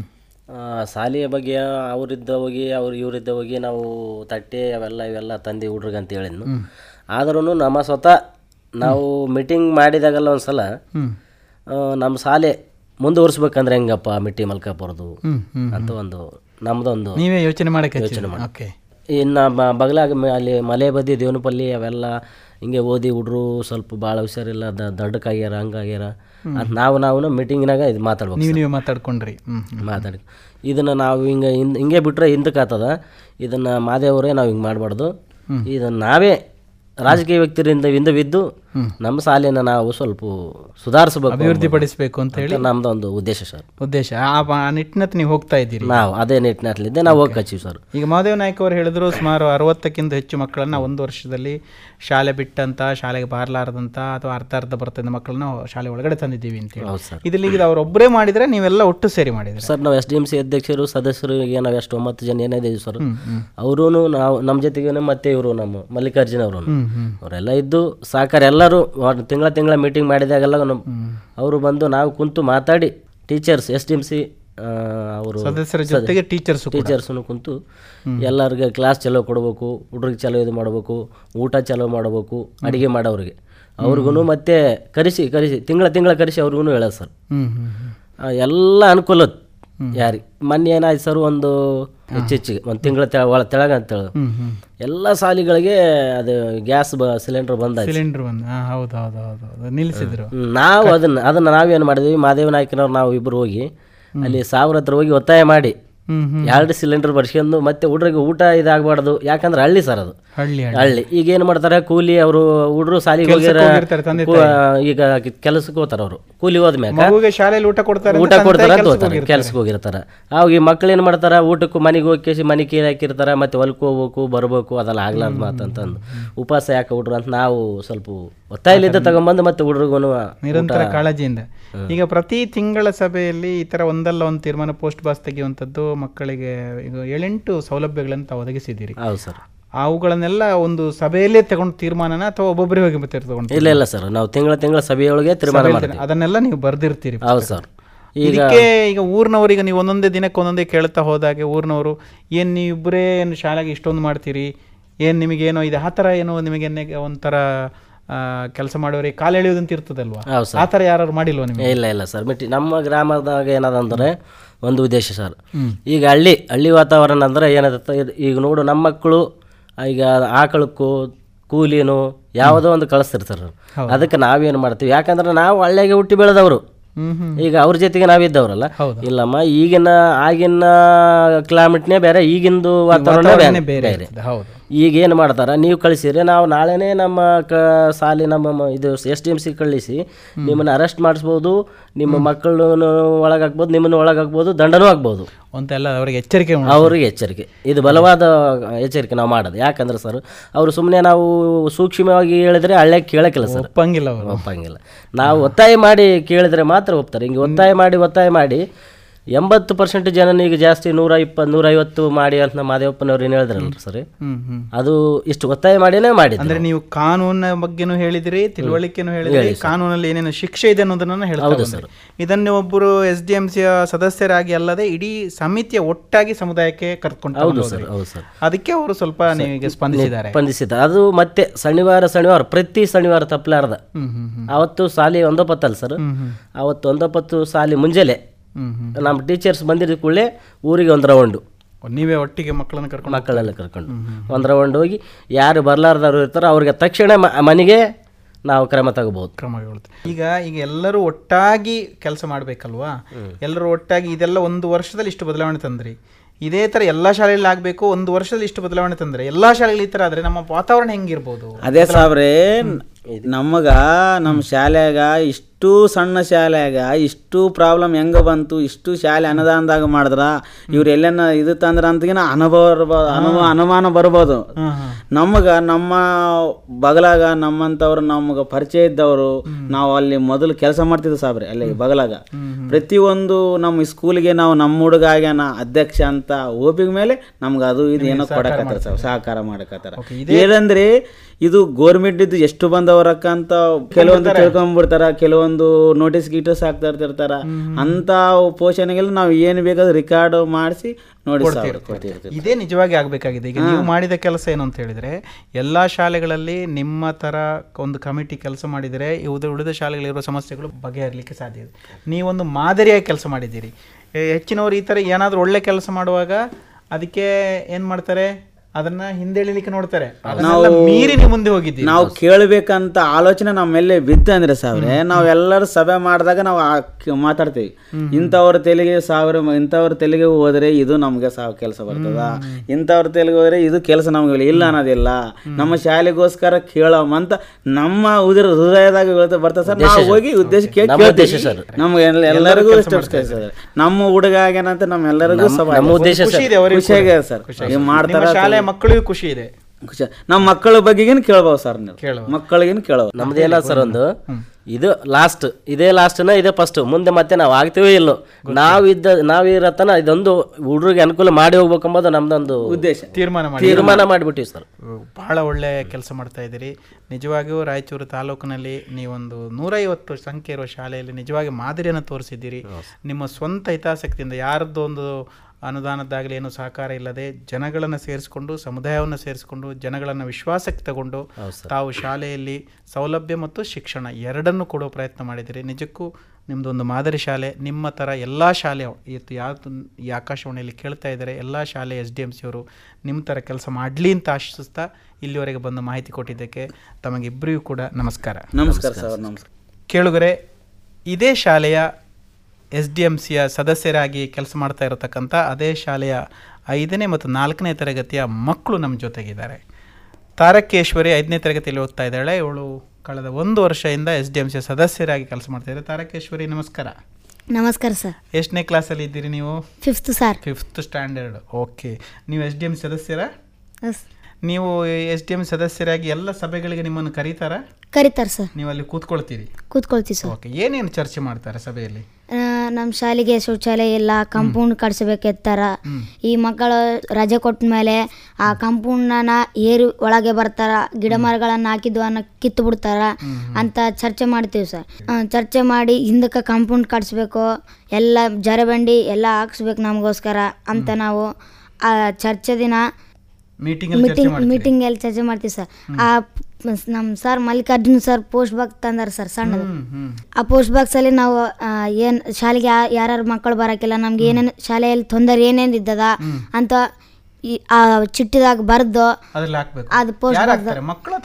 ಶಾಲೆಯ ಬಗ್ಗೆ ಅವರಿದ್ದ ಹೋಗಿ ಅವ್ರು ಇವರಿದ್ದ ಹೋಗಿ ನಾವು ತಟ್ಟೆ ಅವೆಲ್ಲ ಇವೆಲ್ಲ ತಂದು ಹುಡ್ರಿಗೆ ಅಂತ ಹೇಳಿದ್ನು. ಆದ್ರೂ ನಮ್ಮ ಸ್ವತಃ ನಾವು ಮೀಟಿಂಗ್ ಮಾಡಿದಾಗೆಲ್ಲ ಒಂದು ಸಲ ನಮ್ಮ ಶಾಲೆ ಮುಂದುವರಿಸ್ಬೇಕಂದ್ರೆ ಹೆಂಗಪ್ಪ ಮಿಟ್ಟಿ ಮಲ್ಕಾಪುರದು ಅಂತ ಒಂದು ನಮ್ದೊಂದು ನೀವೇ ಯೋಚನೆ ಮಾಡಕ್ಕೆ ಯೋಚನೆ ಮಾಡಿ. ಇನ್ನು ಬಗಲಾಗ ಅಲ್ಲಿ ಮಲೆ ಬದಿ ದೇವನಪಲ್ಲಿ ಅವೆಲ್ಲ ಹಿಂಗೆ ಓದಿ ಹುಡ್ರು ಸ್ವಲ್ಪ ಭಾಳ ಹುಷಾರಿಲ್ಲ, ದಡ್ಡಕ್ಕಾಗ್ಯಾರ ಹಂಗಾಗ್ಯಾರ ಅಂತ ನಾವು ನಾವು ಮೀಟಿಂಗ್ನಾಗ ಇದು ಮಾತಾಡ್ಬೇಕು. ನೀವು ನೀವು ಮಾತಾಡ್ಕೊಂಡ್ರಿ ಮಾತಾಡಿ ಇದನ್ನು ನಾವು ಹಿಂಗೆ ಹಿಂದೆ ಹಿಂಗೆ ಬಿಟ್ಟರೆ ಹಿಂದಕ್ಕೆ ಆಗ್ತದ. ಇದನ್ನು ಮಾದೇವರೇ ನಾವು ಹಿಂಗೆ ಮಾಡಬಾರ್ದು, ಇದನ್ನು ನಾವೇ ರಾಜಕೀಯ ವ್ಯಕ್ತಿರಿಂದ ಹಿಂದೆ ಬಿದ್ದು ನಮ್ಮ ಶಾಲೆನ ನಾವು ಸ್ವಲ್ಪ ಸುಧಾರಿಸಬೇಕು, ಅಭಿವೃದ್ಧಿಪಡಿಸಬೇಕು ಅಂತ ಹೇಳಿ ನಮ್ದೊಂದು ಉದ್ದೇಶ ಸರ್. ಉದ್ದೇಶ ಆ ನಿಟ್ಟಿನಲ್ಲಿ ನೀವು ಹೋಗ್ತಾ ಇದ್ದೀರಿ. ನಾವು ಅದೇ ನಿಟ್ಟಿನಲ್ಲಿದ್ದೆ ನಾವು ಹೋಗಿ ಹಚ್ಚಿವಿ ಸರ್. ಈಗ ಮಹಾದೇವ ನಾಯ್ಕ ಅವರು ಹೇಳಿದ್ರು ಸುಮಾರು ಅರವತ್ತಕ್ಕಿಂತ ಹೆಚ್ಚು ಮಕ್ಕಳನ್ನ ಒಂದು ವರ್ಷದಲ್ಲಿ ಶಾಲೆ ಬಿಟ್ಟಂತ, ಶಾಲೆಗೆ ಬಾರಲಾರದಂತ ಅಥವಾ ಅರ್ಧ ಅರ್ಧ ಬರ್ತಿದ್ದ ಮಕ್ಕಳನ್ನ ಶಾಲೆ ಒಳಗಡೆ ತಂದಿದ್ದೀವಿ ಅಂತ ಹೇಳಿ. ಇದರಲ್ಲಿ ಈಗ ಅವರೊಬ್ಬರೇ ಮಾಡಿದ್ರೆ ನೀವೆಲ್ಲ ಒಟ್ಟು ಸೇರಿ ಮಾಡಿದ್ರೆ ಸರ್. ನಾವು ಎಸ್ ಡಿ ಎಂ ಸಿ ಅಧ್ಯಕ್ಷರು ಸದಸ್ಯರು ಈಗ ನಾವು ಎಷ್ಟು ಒಂಬತ್ತು ಜನ ಏನಿದ್ದೀವಿ ಸರ್. ಅವರು ನಾವು ನಮ್ಮ ಜೊತೆಗೆ ಮತ್ತೆ ಇವರು ನಮ್ಮ ಮಲ್ಲಿಕಾರ್ಜುನ ಅವರು ಅವರೆಲ್ಲ ಇದ್ದು ಸಹಕಾರ ಎಲ್ಲರೂ ತಿಂಗಳ ತಿಂಗಳ ಮೀಟಿಂಗ್ ಮಾಡಿದಾಗೆಲ್ಲ ಅವರು ಬಂದು ನಾವು ಕುಂತು ಮಾತಾಡಿ teachers S D M C ಅವರು ಸದಸ್ಯರ ಜೊತೆಗೆ ಟೀಚರ್ಸ್ ಟೀಚರ್ಸ್ನು ಕುಂತು ಎಲ್ಲರಿಗೆ ಕ್ಲಾಸ್ ಚಲೋ ಕೊಡಬೇಕು, ಹುಡುಗರಿಗೆ ಚಲೋ ಇದು ಮಾಡಬೇಕು, ಊಟ ಚಲೋ ಮಾಡಬೇಕು, ಅಡುಗೆ ಮಾಡೋರಿಗೆ ಅವ್ರಿಗೂ ಮತ್ತೆ ಕರೆಸಿ ಕರೆಸಿ ತಿಂಗಳ ತಿಂಗಳ ಕರೆಸಿ ಅವ್ರಿಗೂ ಹೇಳೋದು ಸರ್. ಎಲ್ಲ ಅನುಕೂಲ ಯಾರಿಗೆ ಮೊನ್ನೆ ಏನಾಯ್ತು ಸರ್, ಒಂದು ಹೆಚ್ಚೆಚ್ಚಿಗೆ ಒಂದು ತಿಂಗಳ ಒಳ ತೆಳಗ ಅಂತೇಳಿ ಎಲ್ಲ ಶಾಲೆಗಳಿಗೆ ಅದು ಗ್ಯಾಸ್ ಬ ಸಿಲಿಂಡರ್ ಬಂದ ಸಿಲಿಂಡರ್ ಬಂದ ಹೌದು ಹೌದು ಹೌದು ನಿಲ್ಲಿಸಿದ್ರು. ನಾವು ಅದನ್ನ ಅದನ್ನ ನಾವೇನು ಮಾಡಿದ್ವಿ, ಮಾದೇವ ನಾಯ್ಕನವ್ರು ನಾವು ಇಬ್ಬರು ಹೋಗಿ ಅಲ್ಲಿ ಸಾವಿರ ಹತ್ರ ಹೋಗಿ ಒತ್ತಾಯ ಮಾಡಿ ಎರಡು ಸಿಲಿಂಡರ್ ಬರ್ಸ್ಕೊಂಡು ಮತ್ತೆ ಹುಡ್ರಿಗೆ ಊಟ ಇದಾಗಬಾರ್ದು. ಯಾಕಂದ್ರೆ ಹಳ್ಳಿ ಸರ್ ಅದು ಹಳ್ಳಿ. ಈಗ ಏನು ಮಾಡ್ತಾರೆ, ಕೂಲಿ ಅವರು ಹುಡ್ರು ಶಾಲೆಗೆ ಹೋಗಿರ ಈಗ ಕೆಲಸಕ್ಕೆ ಹೋಗ್ತಾರೆ, ಅವರು ಕೂಲಿ ಹೋದ್ಮ್ಯಾಗ ಶಾಲೆಯಲ್ಲಿ ಊಟ ಕೊಡ್ತಾರೆ ಊಟ ಕೊಡ್ತಾರೆ ಅಂತ ಹೋಗ್ತಾರೆ, ಕೆಲ್ಸಕ್ಕೆ ಹೋಗಿರ್ತಾರೆ. ಅವಾಗ ಈ ಮಕ್ಳು ಏನು ಮಾಡ್ತಾರೆ, ಊಟಕ್ಕೂ ಮನೆಗೆ ಹೋಗಿ ಮನೆ ಕೀಲಿ ಹಾಕಿರ್ತಾರೆ, ಮತ್ತೆ ಹೊಲಕ್ಕೆ ಹೋಗ್ಬೇಕು ಬರ್ಬೇಕು, ಅದೆಲ್ಲ ಆಗ್ಲಾರ್ದು ಮಾತಂತಂದು ಉಪವಾಸ ಯಾಕೆ ಹುಡ್ರು ಅಂತ ನಾವು ಸ್ವಲ್ಪ ಒತ್ತಾಯಲಿದ್ದ ತಗೊಂಬಂದು ಮತ್ತೆ ಹುಡ್ರಿಗೂ ನಿರಂತರ ಕಾಳಜಿಯಿಂದ. ಈಗ ಪ್ರತಿ ತಿಂಗಳ ಸಭೆಯಲ್ಲಿ ಈ ತರ ಒಂದಲ್ಲ ಒಂದು ತೀರ್ಮಾನ, ಪೋಸ್ಟ್ ಬಾಸ್ ತೆಗೆಯುವಂಥದ್ದು, ಮಕ್ಕಳಿಗೆ ಈಗ ಏಳೆಂಟು ಸೌಲಭ್ಯಗಳನ್ನು ತಾವು ಒದಗಿಸಿದ್ದೀರಿ. ಹೌದು ಸರ್. ಅವುಗಳನ್ನೆಲ್ಲ ಒಂದು ಸಭೆಯಲ್ಲೇ ತಗೊಂಡು ತೀರ್ಮಾನನ ಅಥವಾ ಒಬ್ಬೊಬ್ಬರೇ ಹೋಗಿ ಮತ್ತೆ ತಗೊಂಡು? ಇಲ್ಲ ಇಲ್ಲ ಸರ್, ನಾವು ತಿಂಗಳ ತಿಂಗಳ ಸಭೆಯೊಳಗೆ ತೀರ್ಮಾನ ಮಾಡ್ತೀವಿ. ಅದನ್ನೆಲ್ಲ ನೀವು ಬರ್ದಿರ್ತೀರಿ? ಹೌದು ಸರ್. ಇದಕ್ಕೆ ಈಗ ಊರಿನವರಿಗೆ ನೀವು ಒಂದೊಂದೇ ದಿನಕ್ಕೆ ಒಂದೊಂದೇ ಕೇಳ್ತಾ ಹೋದಾಗೆ ಊರಿನವರು ಏನು ನೀವಿಬ್ಬರೇ ಏನು ಶಾಲೆಗೆ ಇಷ್ಟೊಂದು ಮಾಡ್ತೀರಿ, ಏನು ನಿಮಗೇನೋ ಇದೆ ಆ ಥರ ಏನೋ ನಿಮಗೆ ಒಂಥರ ಕೆಲಸ ಮಾಡೋರಿಗೆ ಕಾಲು ಎಳೆಯೋದಂತ ಇರ್ತದಲ್ವಾ, ಆ ಥರ ಯಾರು ಮಾಡಿಲ್ವ ನಿಮಗೆ? ಇಲ್ಲ ಇಲ್ಲ ಸರ್. ಮಿಟ್ಟಿ ನಮ್ಮ ಗ್ರಾಮದಾಗ ಏನದಂದ್ರೆ ಒಂದು ಉದ್ದೇಶ ಸರ್. ಈಗ ಹಳ್ಳಿ ಹಳ್ಳಿ ವಾತಾವರಣ ಅಂದ್ರೆ ಏನದ, ಈಗ ನೋಡು ನಮ್ಮ ಮಕ್ಕಳು ಈಗ ಆಕಳಕ್ಕೂ ಕೂಲಿನೂ ಯಾವುದೋ ಒಂದು ಕಳಿಸ್ತಿರ್ತಾರೆ. ಅದಕ್ಕೆ ನಾವೇನು ಮಾಡ್ತೀವಿ, ಯಾಕಂದ್ರೆ ನಾವು ಹಳ್ಳಿಯಾಗೆ ಹುಟ್ಟಿ ಬೆಳೆದವರು, ಈಗ ಅವ್ರ ಜೊತೆಗೆ ನಾವಿದ್ದವ್ರಲ್ಲ. ಇಲ್ಲಮ್ಮ ಈಗಿನ ಆಗಿನ ಕ್ಲೈಮೇಟ್ನೇ ಬೇರೆ, ಈಗಿಂದು ವಾತಾವರಣ ಬೇರೆ. ಈಗ ಏನು ಮಾಡ್ತಾರೆ, ನೀವು ಕಳಿಸಿರಿ, ನಾವು ನಾಳೆನೇ ನಮ್ಮ ಕ ಶಾಲೆ ನಮ್ಮ ಇದು ಎಸ್ ಡಿ ಎಮ್ ಸಿ ಕಳಿಸಿ ನಿಮ್ಮನ್ನು ಅರೆಸ್ಟ್ ಮಾಡಿಸ್ಬೋದು, ನಿಮ್ಮ ಮಕ್ಕಳನ್ನು ಒಳಗಾಗ್ಬೋದು, ನಿಮ್ಮನ್ನು ಒಳಗಾಗ್ಬೋದು, ದಂಡನೂ ಆಗ್ಬೋದು ಅಂತೆಲ್ಲ ಅವ್ರಿಗೆ ಎಚ್ಚರಿಕೆ ಅವ್ರಿಗೆ ಎಚ್ಚರಿಕೆ ಇದು ಬಲವಾದ ಎಚ್ಚರಿಕೆ ನಾವು ಮಾಡೋದು. ಯಾಕಂದ್ರೆ ಸರ್ ಅವರು ಸುಮ್ಮನೆ ನಾವು ಸೂಕ್ಷ್ಮವಾಗಿ ಹೇಳಿದ್ರೆ ಹಳ್ಳಿಯಾಗ ಕೇಳೋಕ್ಕಿಲ್ಲ ಸರ್, ಒಪ್ಪಂಗಿಲ್ಲ ಒಪ್ಪಂಗಿಲ್ಲ. ನಾವು ಒತ್ತಾಯ ಮಾಡಿ ಕೇಳಿದ್ರೆ ಮಾತ್ರ ಒಪ್ತಾರೆ. ಹಿಂಗೆ ಒತ್ತಾಯ ಮಾಡಿ ಒತ್ತಾಯ ಮಾಡಿ ಎಂಬತ್ತು ಪರ್ಸೆಂಟ್ ಜನ ಈಗ ಜಾಸ್ತಿ ನೂರ ಇಪ್ಪತ್ತು ನೂರ ಐವತ್ತು ಮಾಡಿ ಅಂತ ನಮ್ಮ ಮಾದೇವಪ್ಪನವ್ರು ಏನು ಹೇಳಿದ್ರಲ್ಲ ಸರ್, ಅದು ಇಷ್ಟು ಒತ್ತಾಯ ಮಾಡಿನೇ ಮಾಡಿ. ಅಂದ್ರೆ ನೀವು ಕಾನೂನಿನ ಬಗ್ಗೆನೂ ಹೇಳಿದಿರಿ, ತಿಳುವಳಿಕೆನೂ ಹೇಳಿದಿರಿ, ಕಾನೂನಲ್ಲಿ ಏನೇನು ಶಿಕ್ಷೆ ಇದೆ ಅನ್ನೋದನ್ನ ಹೇಳ್ತಾರೆ ಸರ್. ಇದನ್ನು ಒಬ್ಬರು ಎಸ್ ಡಿ ಎಂ ಸಿಯ ಸದಸ್ಯರಾಗಿ ಅಲ್ಲದೆ ಇಡೀ ಸಮಿತಿಯ ಒಟ್ಟಾಗಿ ಸಮುದಾಯಕ್ಕೆ ಕರ್ಕೊಂಡು. ಹೌದು ಸರ್, ಹೌದು ಸರ್. ಅದಕ್ಕೆ ಅವರು ಸ್ವಲ್ಪ ನಿಮಗೆ ಸ್ಪಂದಿಸಿದ್ದಾರೆ ಸ್ಪಂದಿಸಿದ್ದಾರೆ ಅದು ಮತ್ತೆ ಶನಿವಾರ ಶನಿವಾರ ಪ್ರತಿ ಶನಿವಾರ ತಪ್ಪಲಾರ್ದ ಅವತ್ತು ಸಾಲಿ ಒಂದೊಪ್ಪತ್ತಲ್ಲ ಸರ್, ಅವತ್ತು ಒಂದೊಪ್ಪತ್ತು ಸಾಲಿ ಮುಂಜಾನೆ ನಮ್ಮ ಟೀಚರ್ಸ್ ಬಂದಿದ್ದ ಕೂಡಲೇ ಊರಿಗೆ ಒಂದು ರೌಂಡು ನೀವೇ ಒಟ್ಟಿಗೆ ಮಕ್ಕಳನ್ನು ಕರ್ಕೊಂಡು ಮಕ್ಕಳೆಲ್ಲ ಕರ್ಕೊಂಡು ಒಂದು ರೌಂಡ್ ಹೋಗಿ ಯಾರು ಬರಲಾರ್ದವ್ರು ಇರ್ತಾರೋ ಅವ್ರಿಗೆ ತಕ್ಷಣ ಮನೆಗೆ ನಾವು ಕ್ರಮ ತಗೋಬಹುದು. ಕ್ರಮಗಳು ಈಗ ಈಗ ಎಲ್ಲರೂ ಒಟ್ಟಾಗಿ ಕೆಲಸ ಮಾಡಬೇಕಲ್ವಾ? ಎಲ್ಲರೂ ಒಟ್ಟಾಗಿ ಇದೆಲ್ಲ ಒಂದು ವರ್ಷದಲ್ಲಿ ಇಷ್ಟು ಬದಲಾವಣೆ ತಂದ್ರಿ, ಇದೇ ಥರ ಎಲ್ಲ ಶಾಲೆಯಲ್ಲಿ ಆಗಬೇಕು, ಒಂದು ವರ್ಷದಲ್ಲಿ ಇಷ್ಟು ಬದಲಾವಣೆ ತಂದರೆ ಎಲ್ಲ ಶಾಲೆಗಳು ಈ ಥರ ಆದರೆ ನಮ್ಮ ವಾತಾವರಣ ಹೆಂಗಿರ್ಬೋದು? ಅದೇ ಸಾಬ್ರೆ, ನಮಗ ನಮ್ಮ ಶಾಲ್ಯಾಗ ಇಷ್ಟು ಸಣ್ಣ ಶಾಲ್ಯಾಗ ಇಷ್ಟು ಪ್ರಾಬ್ಲಮ್ ಹೆಂಗೆ ಬಂತು, ಇಷ್ಟು ಶಾಲೆ ಅನುದಾನದಾಗ ಮಾಡಿದ್ರ ಇವ್ರು ಎಲ್ಲೇನ ಇದು ತಂದ್ರ ಅಂತಗಿನ ಅನುಭವ ಇರ್ಬೋದು, ಅನುಭವ ಅನುಮಾನ ಬರ್ಬೋದು. ನಮಗೆ ನಮ್ಮ ಬಗಲಾಗ ನಮ್ಮಂಥವ್ರು ನಮ್ಗೆ ಪರಿಚಯ ಇದ್ದವರು, ನಾವು ಅಲ್ಲಿ ಮೊದಲು ಕೆಲಸ ಮಾಡ್ತಿದ್ವಿ ಸಾಬ್ರೆ ಅಲ್ಲಿ ಬಗಲಾಗ. ಪ್ರತಿಯೊಂದು ನಮ್ಮ ಸ್ಕೂಲಿಗೆ ನಾವು ನಮ್ಮ ಹುಡುಗ ಆಗ್ಯಾನ ಅಧ್ಯಕ್ಷ ಅಂತ ಓಪಿಗೆ ಮೇಲೆ ನಮ್ಗೆ ಅದು ಇದು ಏನೋ ಕೊಡಕತ್ತಾರ ಸರ್, ಸಹಕಾರ ಮಾಡಕತ್ತಾರ. ಏನಂದ್ರೆ ಇದು ಗೋರ್ಮೆಂಟ್ ಇದ್ದು ಎಷ್ಟು ಬಂದವರಕ್ಕ ಅಂತ ಕೆಲವೊಂದು ತಿಳ್ಕೊಂಡ್ಬಿಡ್ತಾರ, ಕೆಲವೊಂದು ನೋಟಿಸ್ ಗೀಟಸ್ ಹಾಕ್ತಾ ಇರ್ತಾರ. ಅಂತ ಪೋಷಣೆಗೆಲ್ಲ ನಾವು ಏನು ಬೇಕಾದ್ರೂ ರಿಕಾರ್ಡ್ ಮಾಡಿಸಿ ನೋಡಿ ಕೊಡ್ತಿರ್ತೀವಿ. ಇದೇ ನಿಜವಾಗಿ ಆಗಬೇಕಾಗಿದೆ. ಈಗ ನೀವು ಮಾಡಿದ ಕೆಲಸ ಏನು ಅಂತ ಹೇಳಿದ್ರೆ, ಎಲ್ಲ ಶಾಲೆಗಳಲ್ಲಿ ನಿಮ್ಮ ಥರ ಒಂದು ಕಮಿಟಿ ಕೆಲಸ ಮಾಡಿದರೆ ಉಳಿದ ಉಳಿದ ಶಾಲೆಗಳಿರುವ ಸಮಸ್ಯೆಗಳು ಬಗೆಹರಲಿಕ್ಕೆ ಸಾಧ್ಯ ಇದೆ. ನೀವೊಂದು ಮಾದರಿಯಾಗಿ ಕೆಲಸ ಮಾಡಿದ್ದೀರಿ. ಹೆಚ್ಚಿನವರು ಈ ಥರ ಏನಾದರೂ ಒಳ್ಳೆ ಕೆಲಸ ಮಾಡುವಾಗ ಅದಕ್ಕೆ ಏನು ಮಾಡ್ತಾರೆ, ಅದನ್ನ ಹಿಂದೆಳಿಲಿಕ್ಕೆ ನೋಡ್ತಾರೆ. ಮೀರಿ ನೀವು ಮುಂದೆ ಹೋಗಿದ್ದೀವಿ. ನಾವು ಕೇಳಬೇಕಂತ ಆಲೋಚನೆ ನಮ್ಮೆಲ್ಲೇ ಬಿದ್ದು ಅಂದ್ರೆ ಸಾವಿರ ನಾವೆಲ್ಲರೂ ಸಭೆ ಮಾಡಿದಾಗ ನಾವು ಮಾತಾಡ್ತೀವಿ, ಇಂಥವ್ರ ತೆಲಿಗೆ ಸಾವಿರ ಇಂಥವ್ರ ತೆಲಿಗೆ ಹೋದ್ರೆ ಇದು ನಮ್ಗೆ ಸಾವ್ ಕೆಲಸ ಬರ್ತದ, ಇಂಥವ್ರ ತೆಲಿಗೆ ಹೋದ್ರೆ ಇದು ಕೆಲಸ ನಮ್ಗೆ ಇಲ್ಲ ಅನ್ನೋದಿಲ್ಲ, ನಮ್ಮ ಶಾಲೆಗೋಸ್ಕರ ಕೇಳಮ್ಮ ಅಂತ ನಮ್ಮ ಉದಿರ ಹೃದಯದಾಗ ಬರ್ತದೆ ಸರ್. ನಾವು ಹೋಗಿ ಉದ್ದೇಶ ಕೇಳ್ತೀವಿ, ನಮ್ಗೆ ಎಲ್ಲರಿಗೂ ನಮ್ಮ ಹುಡುಗ ಆಗ್ಯಾನಂತ ನಮ್ಮೆಲ್ಲರಿಗೂ ಖುಷಿಯಾಗಿದೆ ಸರ್. ಮಾಡ್ತಾರ, ಮಕ್ಕಳಿಗೂ ಖುಷಿ ಇದೆ, ಖುಷಿ. ನಮ್ಮ ಮಕ್ಕಳ ಬಗ್ಗೆಗೇನು ಕೇಳ್ಬೋದು ಸರ್, ನೀವು ಮಕ್ಕಳಿಗೇನು ಕೇಳಬಹುದು. ನಮ್ದೇನ ಸರ್ ಒಂದು ಇದು ಲಾಸ್ಟ್, ಇದೇ ಲಾಸ್ಟ್ನ ಇದೇ ಫಸ್ಟ್, ಮುಂದೆ ಮತ್ತೆ ನಾವು ಆಗ್ತೀವೋ ಇಲ್ಲೋ, ನಾವು ಇದ್ದ ನಾವಿರತನ ಇದೊಂದು ಹುಡುಗರಿಗೆ ಅನುಕೂಲ ಮಾಡಿ ಹೋಗ್ಬೇಕಂಬುದು ನಮ್ದೊಂದು ಉದ್ದೇಶ, ತೀರ್ಮಾನ ಮಾಡಿ ತೀರ್ಮಾನ ಮಾಡಿಬಿಟ್ಟಿವಿ ಸರ್. ಬಹಳ ಒಳ್ಳೆ ಕೆಲಸ ಮಾಡ್ತಾ ಇದ್ದೀರಿ. ನಿಜವಾಗಿಯೂ ರಾಯಚೂರು ತಾಲೂಕಿನಲ್ಲಿ ನೀವೊಂದು ನೂರೈವತ್ತು ಸಂಖ್ಯೆ ಇರುವ ಶಾಲೆಯಲ್ಲಿ ನಿಜವಾಗಿ ಮಾದರಿಯನ್ನು ತೋರಿಸಿದ್ದೀರಿ. ನಿಮ್ಮ ಸ್ವಂತ ಹಿತಾಸಕ್ತಿಯಿಂದ ಯಾರದ್ದು ಒಂದು ಅನುದಾನದಾಗಲಿ ಏನು ಸಹಕಾರ ಇಲ್ಲದೆ ಜನಗಳನ್ನು ಸೇರಿಸ್ಕೊಂಡು, ಸಮುದಾಯವನ್ನು ಸೇರಿಸ್ಕೊಂಡು, ಜನಗಳನ್ನು ವಿಶ್ವಾಸಕ್ಕೆ ತಗೊಂಡು ತಾವು ಶಾಲೆಯಲ್ಲಿ ಸೌಲಭ್ಯ ಮತ್ತು ಶಿಕ್ಷಣ ಎರಡನ್ನೂ ಕೊಡೋ ಪ್ರಯತ್ನ ಮಾಡಿದ್ದೀರಿ. ನಿಜಕ್ಕೂ ನಿಮ್ಮದೊಂದು ಮಾದರಿ ಶಾಲೆ. ನಿಮ್ಮ ಥರ ಎಲ್ಲ ಶಾಲೆ ಇವತ್ತು ಯಾವುದು ಈ ಆಕಾಶವಾಣಿಯಲ್ಲಿ ಕೇಳ್ತಾ ಇದ್ದಾರೆ, ಎಲ್ಲ ಶಾಲೆ ಎಸ್ ಡಿ ಎಮ್ ಸಿ ಅವರು ನಿಮ್ಮ ಥರ ಕೆಲಸ ಮಾಡಲಿ ಅಂತ ಆಶಿಸ್ತಾ ಇಲ್ಲಿವರೆಗೆ ಬಂದು ಮಾಹಿತಿ ಕೊಟ್ಟಿದ್ದಕ್ಕೆ ತಮಗಿಬ್ಬರಿಗೂ ಕೂಡ ನಮಸ್ಕಾರ. ನಮಸ್ಕಾರ ಸರ್. ನಮಸ್ಕಾರ ಕೇಳುಗರೆ, ಇದೇ ಶಾಲೆಯ ಎಸ್ ಡಿ ಎಮ್ ಸಿಯ ಸದಸ್ಯರಾಗಿ ಕೆಲಸ ಮಾಡ್ತಾ ಇರತಕ್ಕಂಥ ಅದೇ ಶಾಲೆಯ ಐದನೇ ಮತ್ತು ನಾಲ್ಕನೇ ತರಗತಿಯ ಮಕ್ಕಳು ನಮ್ಮ ಜೊತೆಗಿದ್ದಾರೆ. ತಾರಕೇಶ್ವರಿ ಐದನೇ ತರಗತಿಯಲ್ಲಿ ಓದ್ತಾ ಇದ್ದಾಳೆ. ಇವಳು ಕಳೆದ ಒಂದು ವರ್ಷದಿಂದ ಎಸ್ ಡಿ ಎಮ್ ಸಿಯ ಸದಸ್ಯರಾಗಿ ಕೆಲಸ ಮಾಡ್ತಾ ಇದ್ದಾರೆ. ತಾರಕೇಶ್ವರಿ ನಮಸ್ಕಾರ. ನಮಸ್ಕಾರ ಸರ್. ಎಷ್ಟನೇ ಕ್ಲಾಸಲ್ಲಿ ಇದ್ದೀರಿ ನೀವು? Fifth sir. Fifth standard. Okay. ನೀವು ಎಸ್ ಡಿ ಎಮ್ ಸದಸ್ಯರ? ನೀವು ಎಸ್ ಡಿ ಎಮ್ ಸದಸ್ಯರಾಗಿ ಎಲ್ಲ ಸಭೆಗಳಿಗೆ ನಿಮ್ಮನ್ನು ಕರೀತಾರ? ಕರೀತಾರೆ ಸರ್. ನೀವು ಅಲ್ಲಿ ಕೂತ್ಕೊಳ್ತೀರಿ? ಕೂತ್ಕೊಳ್ತೀವಿ ಸರ್. ಓಕೆ. ಏನೇನು ಚರ್ಚೆ ಮಾಡ್ತಾರೆ ಸಭೆಯಲ್ಲಿ? ನಮ್ಮ ಶಾಲೆಗೆ ಶೌಚಾಲಯ ಇಲ್ಲ, ಕಾಂಪೌಂಡ್ ಕಟ್ಸಬೇಕೆತ್ತಾರ. ಈ ಮಕ್ಕಳು ರಜೆ ಕೊಟ್ಟ ಮೇಲೆ ಆ ಕಾಂಪೌಂಡನ್ನ ಏರಿ ಒಳಗೆ ಬರ್ತಾರ, ಗಿಡ ಮರಗಳನ್ನು ಹಾಕಿದ್ವು ಅನ್ನೋ ಕಿತ್ತು ಬಿಡ್ತಾರ ಅಂತ ಚರ್ಚೆ ಮಾಡ್ತೀವಿ ಸರ್. ಚರ್ಚೆ ಮಾಡಿ ಹಿಂದಕ್ಕೆ ಕಾಂಪೌಂಡ್ ಕಟ್ಸ್ಬೇಕು, ಎಲ್ಲ ಜರಬಂಡಿ ಎಲ್ಲ ಹಾಕ್ಸ್ಬೇಕು ನಮಗೋಸ್ಕರ ಅಂತ ನಾವು ಆ ಚರ್ಚೆ ದಿನ ಮೀಟಿಂಗ್ ಮೀಟಿಂಗ್ ಎಲ್ಲಿ ಚರ್ಚೆ ಮಾಡ್ತೀವಿ ಸರ್. ಆ ನಮ್ಮ sir Mallikarjun sir post box ತಂದಾರ ಸರ್, ಸಣ್ಣದು. ಆ ಪೋಸ್ಟ್ ಬಾಕ್ಸ್ ಅಲ್ಲಿ ನಾವು ಏನ್ ಶಾಲೆಗೆ ಯಾರ್ಯಾರು ಮಕ್ಕಳು ಬರಕಿಲ್ಲ, ನಮ್ಗೆ ಏನೇನು ಶಾಲೆಯಲ್ಲಿ ತೊಂದರೆ ಏನೇನು ಇದ್ದದ ಅಂತ ಆ ಚಿಟ್ಟಿದಾಗ ಬರ್ದು ಅದು ಪೋಸ್ಟ್ ಬಾಕ್ಸ್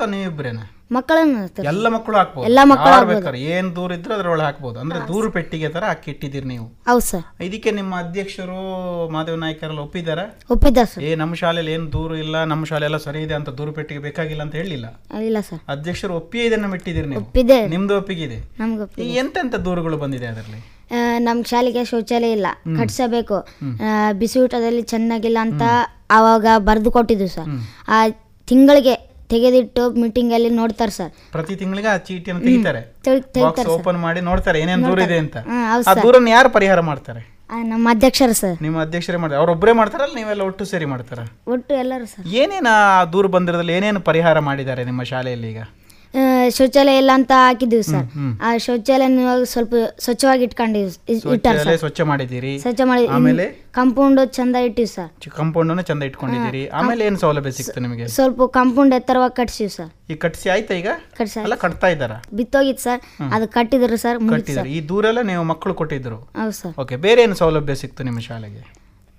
ಮಕ್ಕಳನ್ನು ಎಲ್ಲ ಮಕ್ಕಳು ಹಾಕ್ಬೋದು, ಎಲ್ಲ ಮಕ್ಕಳು ಏನ್ ದೂರ ಇದ್ರೆ ಅದ್ರೊಳಗೆ ಹಾಕ್ಬೋದು. ಅಂದ್ರೆ ದೂರ ಪೆಟ್ಟಿಗೆ ತರ ಹಾಕಿ ಇಟ್ಟಿದ್ದೀರಿ ನೀವು? ಹೌದು ಸರ್. ಇದಕ್ಕೆ ನಿಮ್ಮ ಅಧ್ಯಕ್ಷರು ಮಾದೇವ ನಾಯ್ಕರೆಲ್ಲ ಒಪ್ಪಿದಾರ? ಒಪ್ಪಿದ್ದಾರೆ ಸರ್. ಏ ನಮ್ಮ ಶಾಲೆಯಲ್ಲಿ ಏನ್ ದೂರ ಇಲ್ಲ, ನಮ್ಮ ಶಾಲೆ ಎಲ್ಲ ಸರಿ ಇದೆ ಅಂತ ದೂರ ಪೆಟ್ಟಿಗೆ ಬೇಕಾಗಿಲ್ಲ ಅಂತ ಹೇಳಿಲ್ಲ? ಇಲ್ಲ ಸರ್. ಅಧ್ಯಕ್ಷರು ಒಪ್ಪಿಯೇ ಇದನ್ನ ಇಟ್ಟಿದ್ದೀರಿ ನೀವು? ಒಪ್ಪಿದೆ. ನಿಮ್ದು ಒಪ್ಪಿಗೆ ಇದೆ? ನಮ್ಗೆ ಎಂತೆಂತ ದೂರುಗಳು ಬಂದಿದೆ ಅದರಲ್ಲಿ? ನಮ್ಮ ಶಾಲೆಗೆ ಶೌಚಾಲಯ ಇಲ್ಲ, ಕಟ್ಸಬೇಕು, ಬಿಸಿ ಊಟದಲ್ಲಿ ಚೆನ್ನಾಗಿಲ್ಲ ಅಂತ ಆವಾಗ ಬರೆದು ಕೊಟ್ಟಿದ್ವಿ ಸರ್. ಆ ತಿಂಗಳಿಗೆ ತೆಗೆದಿಟ್ಟು ಮೀಟಿಂಗ್ ಅಲ್ಲಿ ನೋಡ್ತಾರೆ ಸರ್. ಪ್ರತಿ ತಿಂಗಳಿಗೆ ಆ ಚೀಟಿಯನ್ನು ತೆಗಿತಾರೆ, ಬಾಕ್ಸ್ ಓಪನ್ ಮಾಡಿ ನೋಡ್ತಾರೆ ಏನೇನು ದೂರ ಇದೆ ಅಂತ. ಆ ದೂರನ್ನ ಯಾರು ಪರಿಹಾರ ಮಾಡ್ತಾರೆ? ನಮ್ಮ ಅಧ್ಯಕ್ಷರು ಸರ್. ನಿಮ್ಮ ಅಧ್ಯಕ್ಷರೇ ಮಾಡ್ತಾರೆ? ಅವ್ರೊಬ್ಬರೇ ಮಾಡ್ತಾರಲ್ಲ, ನೀವೆಲ್ಲ ಒಟ್ಟು ಸೇರಿ ಮಾಡ್ತಾರ? ಒಟ್ಟು ಎಲ್ಲರೂ ಸರ್. ಏನೇನು ಆ ದೂರ ಬಂದಿರೋದ್ರಲ್ಲಿ ಏನೇನು ಪರಿಹಾರ ಮಾಡಿದ್ದಾರೆ ನಿಮ್ಮ ಶಾಲೆಯಲ್ಲಿ? ಈಗ ಶೌಚಾಲಯ ಇಲ್ಲ ಅಂತ ಹಾಕಿದ್ದೀವಿ ಸರ್. ಆ ಶೌಚಾಲಯ ಸ್ವಲ್ಪ ಸ್ವಚ್ಛವಾಗಿ ಇಟ್ಕೊಂಡಿವಿ, ಸ್ವಚ್ಛ ಮಾಡಿದ್ದೀರಿ. ಸ್ವಚ್ಛ ಮಾಡಿ ಆಮೇಲೆ ಕಾಂಪೌಂಡ್ ಚಂದ ಇಟ್ಟಿವಿ ಸರ್. ಕಾಂಪೌಂಡ್ ಚಂದ ಇಟ್ಕೊಂಡಿದ್ದೀರಿ. ಆಮೇಲೆ ಏನು ಸೌಲಭ್ಯ ಸಿಕ್ತು ನಿಮಗೆ? ಸ್ವಲ್ಪ ಕಾಂಪೌಂಡ್ ಎತ್ತರವಾಗಿ ಕಟ್ಸಿವಿ ಸರ್. ಈಗ ಕಟ್ಸಿ ಆಯ್ತಾ? ಈಗ ಅಲ್ಲ ಕಟ್ತಾ ಇದ್ದಾರಾ? ಬಿತ್ತೋಗಿತ್ತು ಸರ್, ಅದು ಕಟ್ಟಿದ್ರು ಸರ್. ಕಟ್ಟಿದ್ರು. ಈ ದೂರ ಎಲ್ಲ ನೀವು ಮಕ್ಕಳು ಕೊಟ್ಟಿದ್ರು? ಹೌದು ಸರ್. ಓಕೆ. ಬೇರೆ ಏನು ಸೌಲಭ್ಯ ಸಿಕ್ತು ನಿಮ್ಮ ಶಾಲೆಗೆ?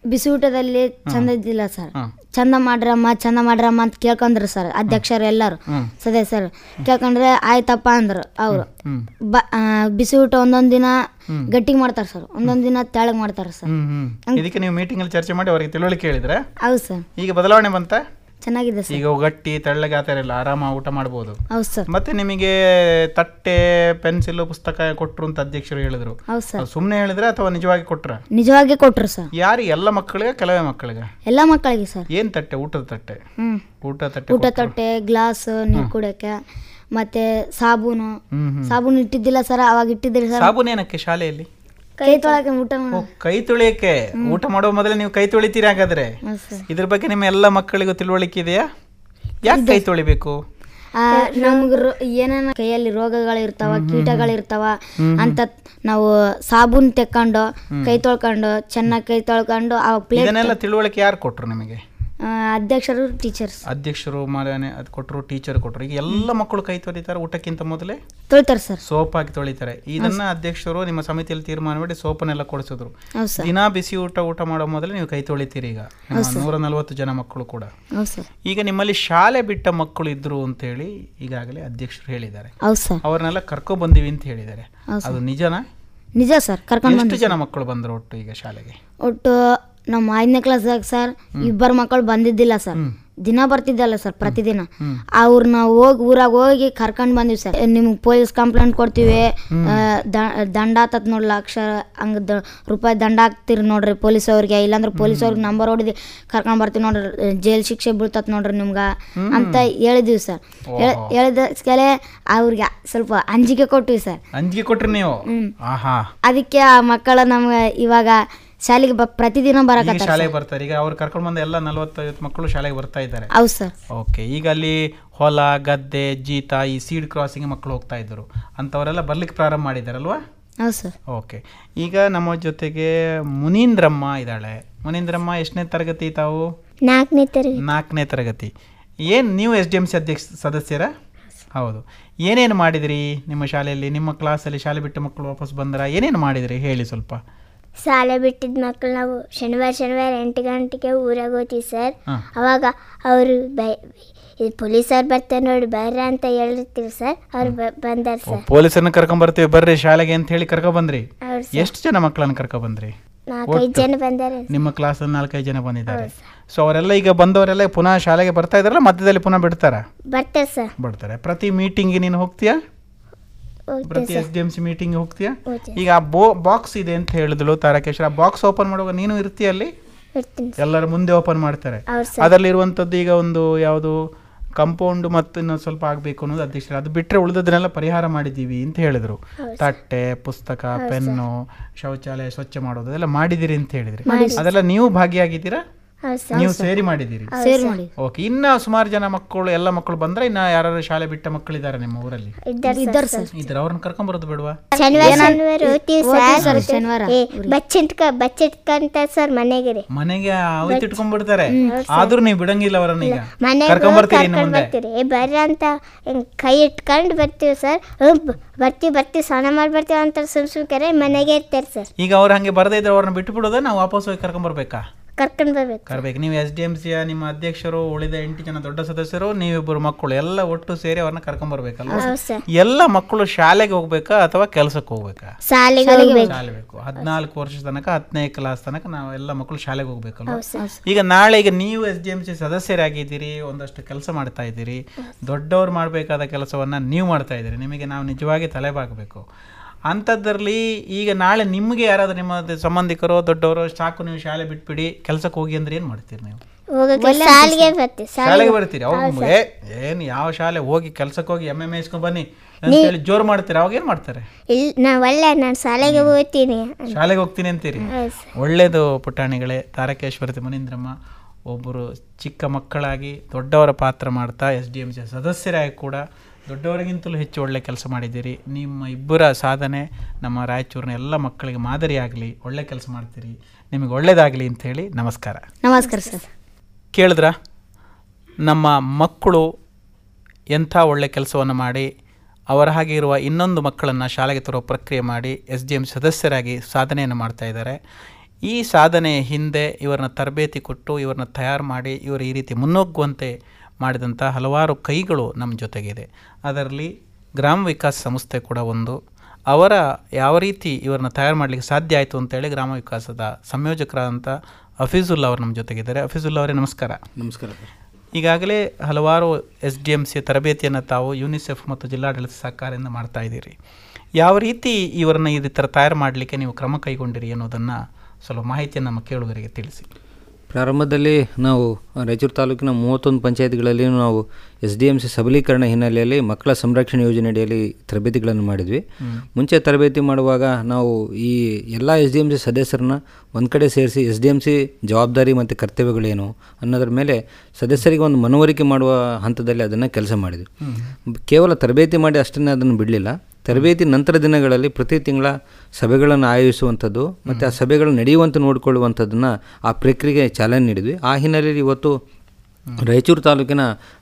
ಬಿಸಿ ಊಟದಲ್ಲಿ ಚಂದ ಇದ್ದಿಲ್ಲ ಸರ್. ಹಾಂ. ಚಂದ ಮಾಡ್ರಮ್ಮ ಚಂದ ಮಾಡ್ರಮ್ಮ ಅಂತ ಕೇಳ್ಕೊಂಡ್ರು ಸರ್ ಅಧ್ಯಕ್ಷರು ಎಲ್ಲರೂ ಸದಸ್ಯರು ಕೇಳ್ಕೊಂಡ್ರೆ ಆಯ್ತಪ್ಪ ಅಂದ್ರು ಅವರು. ಬ ಆ, ಬಿಸಿ ಊಟ ಒಂದೊಂದು ದಿನ ಗಟ್ಟಿಗೆ ಮಾಡ್ತಾರೆ ಸರ್, ಒಂದೊಂದು ದಿನ ತೆಳಗೆ ಮಾಡ್ತಾರೆ ಸರ್. ಹ್ಮ್ ಹ್ಮ್ ಇದಕ್ಕೆ ನೀವು ಮೀಟಿಂಗ್ ಅಲ್ಲಿ ಚರ್ಚೆ ಮಾಡಿ ಅವರಿಗೆ ತಿಳುವಳಿಕೆ ಹೇಳಿದ್ರೆ ಹೌದು ಸರ್, ಈಗ ಬದಲಾವಣೆ ಬಂತ? ಚೆನ್ನಾಗಿದೆ ಸರ್. ಈಗ ಗಟ್ಟಿ ತೆಳ್ಳಗೆ ಆ ಥರ ಇಲ್ಲ, ಆರಾಮ ಊಟ ಮಾಡ್ಬೋದು. ಹೌದು ಸರ್. ಮತ್ತೆ ನಿಮಗೆ ತಟ್ಟೆ ಪೆನ್ಸಿಲ್ ಪುಸ್ತಕ ಕೊಟ್ರು ಅಂತ ಅಧ್ಯಕ್ಷರು ಹೇಳಿದ್ರು. ಹೌದು ಸರ್. ಸುಮ್ಮನೆ ಹೇಳಿದ್ರೆ ಅಥವಾ ನಿಜವಾಗಿ ಕೊಟ್ರ? ನಿಜವಾಗಿ ಕೊಟ್ರು ಸರ್. ಯಾರು? ಎಲ್ಲ ಮಕ್ಕಳಿಗೆ ಕೆಲವೇ ಮಕ್ಕಳಿಗೆ? ಎಲ್ಲ ಮಕ್ಕಳಿಗೆ ಸರ್. ಏನ್ ತಟ್ಟೆ? ಊಟದ ತಟ್ಟೆ? ಹ್ಮ್ ಊಟ ತಟ್ಟೆ ಊಟ ತಟ್ಟೆ, ಗ್ಲಾಸ್ ನೀರು ಕುಡಿಯಕ್ಕೆ, ಮತ್ತೆ ಸಾಬೂನು. ಹ್ಮ್ ಹ್ಮ್ ಸಾಬೂನು ಇಟ್ಟಿದ್ದಿಲ್ಲ ಸರ್, ಅವಾಗ ಇಟ್ಟಿದ್ರಿ ಸರ್. ಸಾಬೂನ್ ಏನಕ್ಕೆ ಶಾಲೆಯಲ್ಲಿ? ಕೈ ತೊಳಕ್ಕೆ ಊಟ ಓ, ಕೈ ತೊಳಿಯಕ್ಕೆ. ಊಟ ಮಾಡುವ ಮೊದಲೇ ನೀವು ಕೈ ತೊಳಿತೀರಿ ಹಾಗಾದ್ರೆ? ಇದ್ರ ಬಗ್ಗೆ ನಿಮ್ಮ ಎಲ್ಲ ಮಕ್ಕಳಿಗೂ ತಿಳುವಳಿಕೆ ಇದೆಯಾ? ಯಾಕೆ ಕೈ ತೊಳಿಬೇಕು? ನಮ್ಗೆ ಏನೇನ ಕೈಯಲ್ಲಿ ರೋಗಗಳು ಇರ್ತಾವ, ಕೀಟಗಳು ಇರ್ತಾವ ಅಂತ ನಾವು ಸಾಬೂನ್ ತೆಕ್ಕೊಂಡು ಕೈ ತೊಳ್ಕೊಂಡು ಚೆನ್ನಾಗಿ ಕೈ ತೊಳ್ಕೊಂಡು ಆ ಪ್ಲೇಟ್. ಇದನ್ನೆಲ್ಲ ತಿಳುವಳಿಕೆ ಯಾರು ಕೊಟ್ರು ನಿಮಗೆ? ಅಧ್ಯಕ್ಷರು, ಟೀಚರ್ಸ್. ಅಧ್ಯಕ್ಷರು ಮನೆ ಅದು ಕೊಟ್ಟರು, ಟೀಚರ್ ಕೊಟ್ಟರು. ಈಗ ಎಲ್ಲ ಮಕ್ಕಳು ಕೈ ತೊಳಿತಾರೆ ಊಟಕ್ಕಿಂತ ಮೊದಲೇ? ತೊಳಿತಾರೆ ಸರ್. ಸೋಪ್ ಹಾಕಿ ತೊಳಿತಾರೆ. ಇದನ್ನ ಅಧ್ಯಕ್ಷರು ನಿಮ್ಮ ಸಮಿತಿಯಲ್ಲಿ ತೀರ್ಮಾನ ಮಾಡಿ ಸೋಪನ್ನೆಲ್ಲ ಕೊಡಿಸಿದ್ರು. ಹೌದು ಸರ್. ದಿನಾ ಬಿಸಿ ಊಟ ಊಟ ಮಾಡೋ ಮೊದಲೇ ನೀವು ಕೈ ತೊಳಿತೀರಿ. ಈಗ ನೂರ ನಲ್ವತ್ತು ಜನ ಮಕ್ಕಳು ಕೂಡ. ಹೌದು ಸರ್. ಈಗ ನಿಮ್ಮಲ್ಲಿ ಶಾಲೆ ಬಿಟ್ಟ ಮಕ್ಕಳು ಇದ್ರು ಅಂತೇಳಿ ಈಗಾಗಲೇ ಅಧ್ಯಕ್ಷರು ಹೇಳಿದ್ದಾರೆ. ಹೌದು ಸರ್. ಅವ್ರನ್ನೆಲ್ಲ ಕರ್ಕೊ ಬಂದಿವಿ ಅಂತ ಹೇಳಿದ್ದಾರೆ. ಅದು ನಿಜನಾ? ನಿಜ ಸರ್. ಕರ್ಕೊಂಡು ಎಷ್ಟು ಜನ ಮಕ್ಕಳು ಬಂದ್ರು ಒಟ್ಟು ಈಗ ಶಾಲೆಗೆ? ಒಟ್ಟು ನಮ್ಮ ಐದನೇ ಕ್ಲಾಸ್ದಾಗ ಸರ್ ಇಬ್ಬರು ಮಕ್ಕಳು ಬಂದಿದ್ದಿಲ್ಲ ಸರ್. ದಿನ ಬರ್ತಿದ್ದಲ್ಲ ಸರ್, ಪ್ರತಿದಿನ. ಅವ್ರನ್ನ ಹೋಗಿ ಊರಾಗ ಹೋಗಿ ಕರ್ಕೊಂಡು ಬಂದಿವಿ ಸರ್. ನಿಮ್ಗೆ ಪೊಲೀಸ್ ಕಂಪ್ಲೇಂಟ್ ಕೊಡ್ತೀವಿ, ದಂಡ ಆತತ್ ನೋಡಿ, ಲಕ್ಷ ಹಂಗೆ ದ ರೂಪಾಯಿ ದಂಡ ಹಾಕ್ತಿರಿ ನೋಡ್ರಿ ಪೊಲೀಸ್ ಅವ್ರಿಗೆ, ಇಲ್ಲಾಂದ್ರೆ ಪೊಲೀಸ್ ಅವ್ರಿಗೆ ನಂಬರ್ ಹೊಡೆದು ಕರ್ಕೊಂಡು ಬರ್ತೀವಿ ನೋಡ್ರಿ, ಜೈಲ್ ಶಿಕ್ಷೆ ಬೀಳ್ತತ್ ನೋಡ್ರಿ ನಿಮ್ಗೆ ಅಂತ ಹೇಳಿದ್ವಿ ಸರ್. ಹೇಳಿದ ಕೆಲೆ ಅವ್ರಿಗೆ ಸ್ವಲ್ಪ ಅಂಜಿಕೆ ಕೊಟ್ವಿ ಸರ್. ಅಂಜಿಕೆ ಕೊಟ್ರಿ ನೀವು? ಅದಕ್ಕೆ ಆ ಮಕ್ಕಳ ನಮ್ಗೆ ಇವಾಗ ಶಾಲೆಗೆ ಪ್ರತಿದಿನ ಬರಕತ್ತಾರೆ. ಶಾಲೆಗೆ ಬರ್ತಾರೆ. ಈಗ ಅವ್ರು ಕರ್ಕೊಂಡು ಬಂದ ಎಲ್ಲ ನಲವತ್ತೈವತ್ತು ಮಕ್ಕಳು ಶಾಲೆಗೆ ಬರ್ತಾ ಇದ್ದಾರೆ. ಹೌದು ಸರ್. ಓಕೆ. ಈಗ ಅಲ್ಲಿ ಹೊಲ ಗದ್ದೆ ಜೀತ ಈ ಸೀಡ್ ಕ್ರಾಸಿಂಗ್ ಮಕ್ಕಳು ಹೋಗ್ತಾ ಇದ್ರು, ಅಂಥವರೆಲ್ಲ ಬರ್ಲಿಕ್ಕೆ ಪ್ರಾರಂಭ ಮಾಡಿದಾರಲ್ವಾ? ಹೌದು ಸರ್. ಓಕೆ. ಈಗ ನಮ್ಮ ಜೊತೆಗೆ ಮುನೀಂದ್ರಮ್ಮ ಇದ್ದಾಳೆ. ಮುನೀಂದ್ರಮ್ಮ ಎಷ್ಟನೇ ತರಗತಿ ತಾವು? ನಾಲ್ಕನೇ ತರಗತಿ. ನಾಲ್ಕನೇ ತರಗತಿ. ಏನು ನೀವು ಎಸ್ ಡಿ ಎಮ್ ಸಿ ಅಧ್ಯಕ್ಷ ಸದಸ್ಯರ? ಹೌದು. ಏನೇನು ಮಾಡಿದಿರಿ ನಿಮ್ಮ ಶಾಲೆಯಲ್ಲಿ? ನಿಮ್ಮ ಕ್ಲಾಸಲ್ಲಿ ಶಾಲೆ ಬಿಟ್ಟ ಮಕ್ಕಳು ವಾಪಸ್ ಬಂದ್ರ? ಏನೇನು ಮಾಡಿದಿರಿ ಹೇಳಿ ಸ್ವಲ್ಪ. ಶಾಲೆ ಬಿಟ್ಟಿದ್ದ ಮಕ್ಕಳು ನಾವು ಶನಿವಾರ ಶನಿವಾರ ಎಂಟು ಗಂಟೆಗೆ ಊರಾಗ ಹೋಗ್ತೀವಿ ಸರ್. ಅವಾಗ ಅವರು ಬೈ ಪೊಲೀಸವ್ರು ಬರ್ತಾರೆ ನೋಡಿ ಬರ್ರ ಅಂತ ಹೇಳಿರ್ತೀವಿ ಸರ್. ಅವ್ರು ಬಂದಾರ ಸರ್. ಪೊಲೀಸರನ್ನ ಕರ್ಕೊಂಡ್ ಬರ್ತೀವಿ ಬರ್ರಿ ಶಾಲೆಗೆ ಅಂತ ಹೇಳಿ ಕರ್ಕೊಂಡ್ ಬಂದ್ರಿ? ಎಷ್ಟು ಜನ ಮಕ್ಕಳನ್ನ ಕರ್ಕೊಂಡ್ ಬಂದ್ರಿ? ನಾಲ್ಕೈದು ಜನ ಬಂದಾರೆ ನಿಮ್ಮ ಕ್ಲಾಸಲ್ಲಿ. ನಾಲ್ಕೈದು ಜನ ಬಂದಿದ್ದಾರೆ. ಸೊ ಅವರೆಲ್ಲ ಈಗ ಬಂದವರೆಲ್ಲ ಪುನಃ ಶಾಲೆಗೆ ಬರ್ತಾ ಇದಾರಲ್ಲ, ಮಧ್ಯದಲ್ಲಿ ಪುನಃ ಬಿಡ್ತಾರ? ಬರ್ತಾರೆ ಸರ್. ಬರ್ತಾರೆ. ಪ್ರತಿ ಮೀಟಿಂಗ್ಗೆ ನೀನು ಹೋಗ್ತೀಯಾ? ಪ್ರತಿ S D M C meeting ಹೋಗ್ತೀಯಾ? ಈಗ ಆ ಬೋ ಬಾಕ್ಸ್ ಇದೆ ಅಂತ ಹೇಳಿದ್ಳು ತಾರಕೇಶ್ವರ, ಆ ಬಾಕ್ಸ್ ಓಪನ್ ಮಾಡುವಾಗ ನೀನು ಇರ್ತೀಯ ಅಲ್ಲಿ? ಎಲ್ಲರ ಮುಂದೆ ಓಪನ್ ಮಾಡ್ತಾರೆ. ಅದರಲ್ಲಿ ಇರುವಂತದ್ದು ಈಗ ಒಂದು ಯಾವುದು ಕಂಪೌಂಡ್ ಮತ್ತು ಇನ್ನೊಂದು ಸ್ವಲ್ಪ ಆಗಬೇಕು ಅನ್ನೋದು ಅಧ್ಯಕ್ಷರು. ಅದು ಬಿಟ್ಟರೆ ಉಳಿದದನ್ನೆಲ್ಲ ಪರಿಹಾರ ಮಾಡಿದ್ದೀವಿ ಅಂತ ಹೇಳಿದ್ರು. ತಟ್ಟೆ, ಪುಸ್ತಕ, ಪೆನ್ನು, ಶೌಚಾಲಯ ಸ್ವಚ್ಛ ಮಾಡೋದು ಅದೆಲ್ಲ ಮಾಡಿದಿರಿ ಅಂತ ಹೇಳಿದ್ರಿ. ಅದೆಲ್ಲ ನೀವು ಭಾಗಿಯಾಗಿದ್ದೀರಾ? ನೀವು ಸೇರಿ ಮಾಡಿದ್ದೀರಿ? ಓಕೆ. ಇನ್ನ ಸುಮಾರು ಜನ ಮಕ್ಕಳು ಎಲ್ಲ ಮಕ್ಕಳು ಬಂದ್ರೆ ಇನ್ನ ಯಾರು ಶಾಲೆ ಬಿಟ್ಟ ಮಕ್ಕಳಿದ್ದಾರೆ ನಿಮ್ಮ ಊರಲ್ಲಿ? ಇದ್ದಾರೆ ಸರ್. ಇದ್ದಾರೆ. ಅವ್ರನ್ನ ಕರ್ಕೊಂಡ್ ಬರೋದು ಬಿಡುವ? ಶನಿವಾರ ಶನಿವಾರ ಹೋಗ್ತೀವಿ ಸರ್. ಶನಿವಾರ ಬಚ್ಚಿಟ್ಕ ಬಚ್ಚಿಟ್ಕಂತ ಸರ್ ಮನೆಗೆ ಮನೆಗೆ ಅವತ್ತು ಇಟ್ಕೊಂಡ್ಬಿಡ್ತಾರೆ. ಆದ್ರೂ ನೀವು ಬಿಡಂಗಿಲ್ಲ ಅವರನ್ನ? ಈಗ ಮನೆಗೆ ಕರ್ಕೊಂಡ್ ಬರ್ತೀರಿ ಇನ್ನು ಮುಂದೆ? ಬರ್ತೀರಿ ಬರ್ರಿ ಅಂತ ಕೈ ಇಟ್ಕೊಂಡು ಬರ್ತೀವಿ ಸರ್. ಬರ್ತೀವಿ ಬರ್ತೀವಿ ಸ್ನಾನ ಮಾಡಿ ಬರ್ತೀವಿ ಅಂತ ಸುಮ್ ಸುಮ್ ಕರೆ ಮನೆಗೆ ಇರ್ತಾರೆ ಸರ್. ಈಗ ಅವ್ರು ಹಂಗೆ ಬರದೇ ಇದ್ರೆ ಅವ್ರನ್ನ ಬಿಟ್ಟು ಬಿಡೋದ? ನಾವು ವಾಪಸ್ ಹೋಗಿ ಕರ್ಕೊಂಡ್ ಬರ್ಬೇಕಾ? ಕರ್ಕೊಂಡು ಬರ್ಬೇಕು. ಕರ್ಬೇಕು. ನೀವು ಎಸ್ ಡಿ ಎಂ ಸಿಯ ನಿಮ್ಮ ಅಧ್ಯಕ್ಷರು, ಉಳಿದ ಎಂಟು ಜನ ದೊಡ್ಡ ಸದಸ್ಯರು, ನೀವಿಬ್ಬರು ಮಕ್ಕಳು ಎಲ್ಲ ಒಟ್ಟು ಸೇರಿ ಅವ್ರನ್ನ ಕರ್ಕೊಂಡ್ ಬರ್ಬೇಕಲ್ವ? ಎಲ್ಲ ಮಕ್ಕಳು ಶಾಲೆಗೆ ಹೋಗ್ಬೇಕಾ ಅಥವಾ ಕೆಲಸಕ್ಕೆ ಹೋಗ್ಬೇಕಾ? ಶಾಲೆಗೆ ಶಾಲೆಬೇಕು. ಹದಿನಾಲ್ಕು ವರ್ಷ ತನಕ ಹತ್ತನೇ ಕ್ಲಾಸ್ ತನಕ ನಾವು ಎಲ್ಲ ಮಕ್ಕಳು ಶಾಲೆಗೆ ಹೋಗ್ಬೇಕಲ್ವ? ಈಗ ನಾಳೆ ಈಗ ನೀವು ಎಸ್ ಡಿ ಎಂ ಸಿ ಸದಸ್ಯರಾಗಿದ್ದೀರಿ, ಒಂದಷ್ಟು ಕೆಲಸ ಮಾಡ್ತಾ ಇದ್ದೀರಿ, ದೊಡ್ಡವ್ರು ಮಾಡಬೇಕಾದ ಕೆಲಸವನ್ನ ನೀವು ಮಾಡ್ತಾ ಇದ್ದೀರಿ. ನಿಮಗೆ ನಾವು ನಿಜವಾಗಿ ತಲೆಬಾಗಬೇಕು. ಅಂಥದ್ರಲ್ಲಿ ಈಗ ನಾಳೆ ನಿಮಗೆ ಯಾರಾದ್ರೂ ನಿಮ್ಮ ಸಂಬಂಧಿಕರು ದೊಡ್ಡವರು ಸಾಕು ನೀವು ಶಾಲೆ ಬಿಟ್ಬಿಡಿ ಕೆಲಸಕ್ಕೆ ಹೋಗಿ ಅಂದ್ರೆ ಏನು ಮಾಡ್ತೀರಿ ನೀವು? ಶಾಲೆಗೆ ಬರ್ತೀವಿ. ಶಾಲೆಗೆ ಬರ್ತೀರಿ? ಅವ್ರು ಏನು ಯಾವ ಶಾಲೆ ಹೋಗಿ ಕೆಲಸಕ್ಕೆ ಹೋಗಿ ಎಮ್ ಎಮ್ ಎಸ್ಕೊಂಡು ಬನ್ನಿ ಅಂತ ಹೇಳಿ ಜೋರು ಮಾಡ್ತೀರಿ. ಅವಾಗ ಏನು ಮಾಡ್ತಾರೆ? ನಾವು ಒಳ್ಳೆ ನಾನು ಶಾಲೆಗೆ ಹೋಗ್ತೀನಿ ಶಾಲೆಗೆ ಹೋಗ್ತೀನಿ ಅಂತೀರಿ. ಒಳ್ಳೇದು ಪುಟಾಣಿಗಳೇ. ತಾರಕೇಶ್ವರತಿ ಮುನೀಂದ್ರಮ್ಮ ಒಬ್ಬರು ಚಿಕ್ಕ ಮಕ್ಕಳಾಗಿ ದೊಡ್ಡವರ ಪಾತ್ರ ಮಾಡ್ತಾ ಎಸ್ ಡಿ ಎಂ ಸಿ ಸದಸ್ಯರಾಗಿ ಕೂಡ ದೊಡ್ಡವರಿಗಿಂತಲೂ ಹೆಚ್ಚು ಒಳ್ಳೆ ಕೆಲಸ ಮಾಡಿದ್ದೀರಿ. ನಿಮ್ಮ ಇಬ್ಬರ ಸಾಧನೆ ನಮ್ಮ ರಾಯಚೂರಿನ ಎಲ್ಲ ಮಕ್ಕಳಿಗೆ ಮಾದರಿಯಾಗಲಿ, ಒಳ್ಳೆ ಕೆಲಸ ಮಾಡ್ತೀರಿ, ನಿಮಗೆ ಒಳ್ಳೆಯದಾಗಲಿ ಅಂಥೇಳಿ ನಮಸ್ಕಾರ. ನಮಸ್ಕಾರ ಸರ್. ಕೇಳಿದ್ರ ನಮ್ಮ ಮಕ್ಕಳು ಎಂಥ ಒಳ್ಳೆ ಕೆಲಸವನ್ನು ಮಾಡಿ ಅವರ ಹಾಗೆ ಇರುವ ಇನ್ನೊಂದು ಮಕ್ಕಳನ್ನು ಶಾಲೆಗೆ ತರೋ ಪ್ರಕ್ರಿಯೆ ಮಾಡಿ ಎಸ್ ಡಿ ಎಂ ಸದಸ್ಯರಾಗಿ ಸಾಧನೆಯನ್ನು ಮಾಡ್ತಾ ಇದ್ದಾರೆ. ಈ ಸಾಧನೆ ಹಿಂದೆ ಇವರನ್ನ ತರಬೇತಿ ಕೊಟ್ಟು ಇವ್ರನ್ನ ತಯಾರು ಮಾಡಿ ಇವರು ಈ ರೀತಿ ಮುನ್ನುಗ್ಗುವಂತೆ ಮಾಡಿದಂಥ ಹಲವಾರು ಕೈಗಳು ನಮ್ಮ ಜೊತೆಗಿದೆ. ಅದರಲ್ಲಿ ಗ್ರಾಮ ವಿಕಾಸ ಸಂಸ್ಥೆ ಕೂಡ ಒಂದು. ಅವರ ಯಾವ ರೀತಿ ಇವರನ್ನ ತಯಾರು ಮಾಡಲಿಕ್ಕೆ ಸಾಧ್ಯ ಆಯಿತು ಅಂತೇಳಿ ಗ್ರಾಮ ವಿಕಾಸದ ಸಂಯೋಜಕರಾದಂಥ ಹಫೀಜುಲ್ಲಾ ಅವರು ನಮ್ಮ ಜೊತೆಗಿದ್ದಾರೆ. ಹಫೀಜುಲ್ಲಾ ಅವರೇ ನಮಸ್ಕಾರ. ನಮಸ್ಕಾರ. ಈಗಾಗಲೇ ಹಲವಾರು ಎಸ್ ಡಿ ಎಮ್ ಸಿ ತರಬೇತಿಯನ್ನು ತಾವು ಯುನಿಸೆಫ್ ಮತ್ತು ಜಿಲ್ಲಾಡಳಿತ ಸಹಕಾರದಿಂದ ಮಾಡ್ತಾ ಇದ್ದೀರಿ. ಯಾವ ರೀತಿ ಇವರನ್ನು ಈ ಥರ ತಯಾರು ಮಾಡಲಿಕ್ಕೆ ನೀವು ಕ್ರಮ ಕೈಗೊಂಡಿರಿ ಅನ್ನೋದನ್ನು ಸ್ವಲ್ಪ ಮಾಹಿತಿಯನ್ನು ನಮ್ಮ ಕೇಳುಗರಿಗೆ ತಿಳಿಸಿ. ಪ್ರಾರಂಭದಲ್ಲಿ ನಾವು ರಾಯಚೂರು ತಾಲೂಕಿನ ಮೂವತ್ತೊಂದು ಪಂಚಾಯತ್ಗಳಲ್ಲಿ ನಾವು ಎಸ್ ಡಿ ಎಮ್ ಸಿ ಸಬಲೀಕರಣ ಹಿನ್ನೆಲೆಯಲ್ಲಿ ಮಕ್ಕಳ ಸಂರಕ್ಷಣೆ ಯೋಜನೆಯಡಿಯಲ್ಲಿ ತರಬೇತಿಗಳನ್ನು ಮಾಡಿದ್ವಿ. ಮುಂಚೆ ತರಬೇತಿ ಮಾಡುವಾಗ ನಾವು ಈ ಎಲ್ಲ ಎಸ್ ಡಿ ಎಮ್ ಸಿ ಸದಸ್ಯರನ್ನ ಒಂದು ಕಡೆ ಸೇರಿಸಿ ಎಸ್ ಡಿ ಎಮ್ ಸಿ ಜವಾಬ್ದಾರಿ ಮತ್ತು ಕರ್ತವ್ಯಗಳೇನು ಅನ್ನೋದ್ರ ಮೇಲೆ ಸದಸ್ಯರಿಗೆ ಒಂದು ಮನವರಿಕೆ ಮಾಡುವ ಹಂತದಲ್ಲಿ ಅದನ್ನು ಕೆಲಸ ಮಾಡಿದ್ವಿ. ಕೇವಲ ತರಬೇತಿ ಮಾಡಿ ಅಷ್ಟನ್ನೇ ಅದನ್ನು ಬಿಡಲಿಲ್ಲ. ತರಬೇತಿ ನಂತರ ದಿನಗಳಲ್ಲಿ ಪ್ರತಿ ತಿಂಗಳ ಸಭೆಗಳನ್ನು ಆಯೋಜಿಸುವಂಥದ್ದು ಮತ್ತು ಆ ಸಭೆಗಳು ನಡೆಯುವಂತೆ ನೋಡಿಕೊಳ್ಳುವಂಥದ್ದನ್ನು ಆ ಪ್ರಕ್ರಿಯೆಗೆ ಚಾಲನೆ ನೀಡಿದ್ವಿ. ಆ ಹಿನ್ನೆಲೆಯಲ್ಲಿ ಇವತ್ತು ರಾಯಚೂರು ತಾಲೂಕಿನ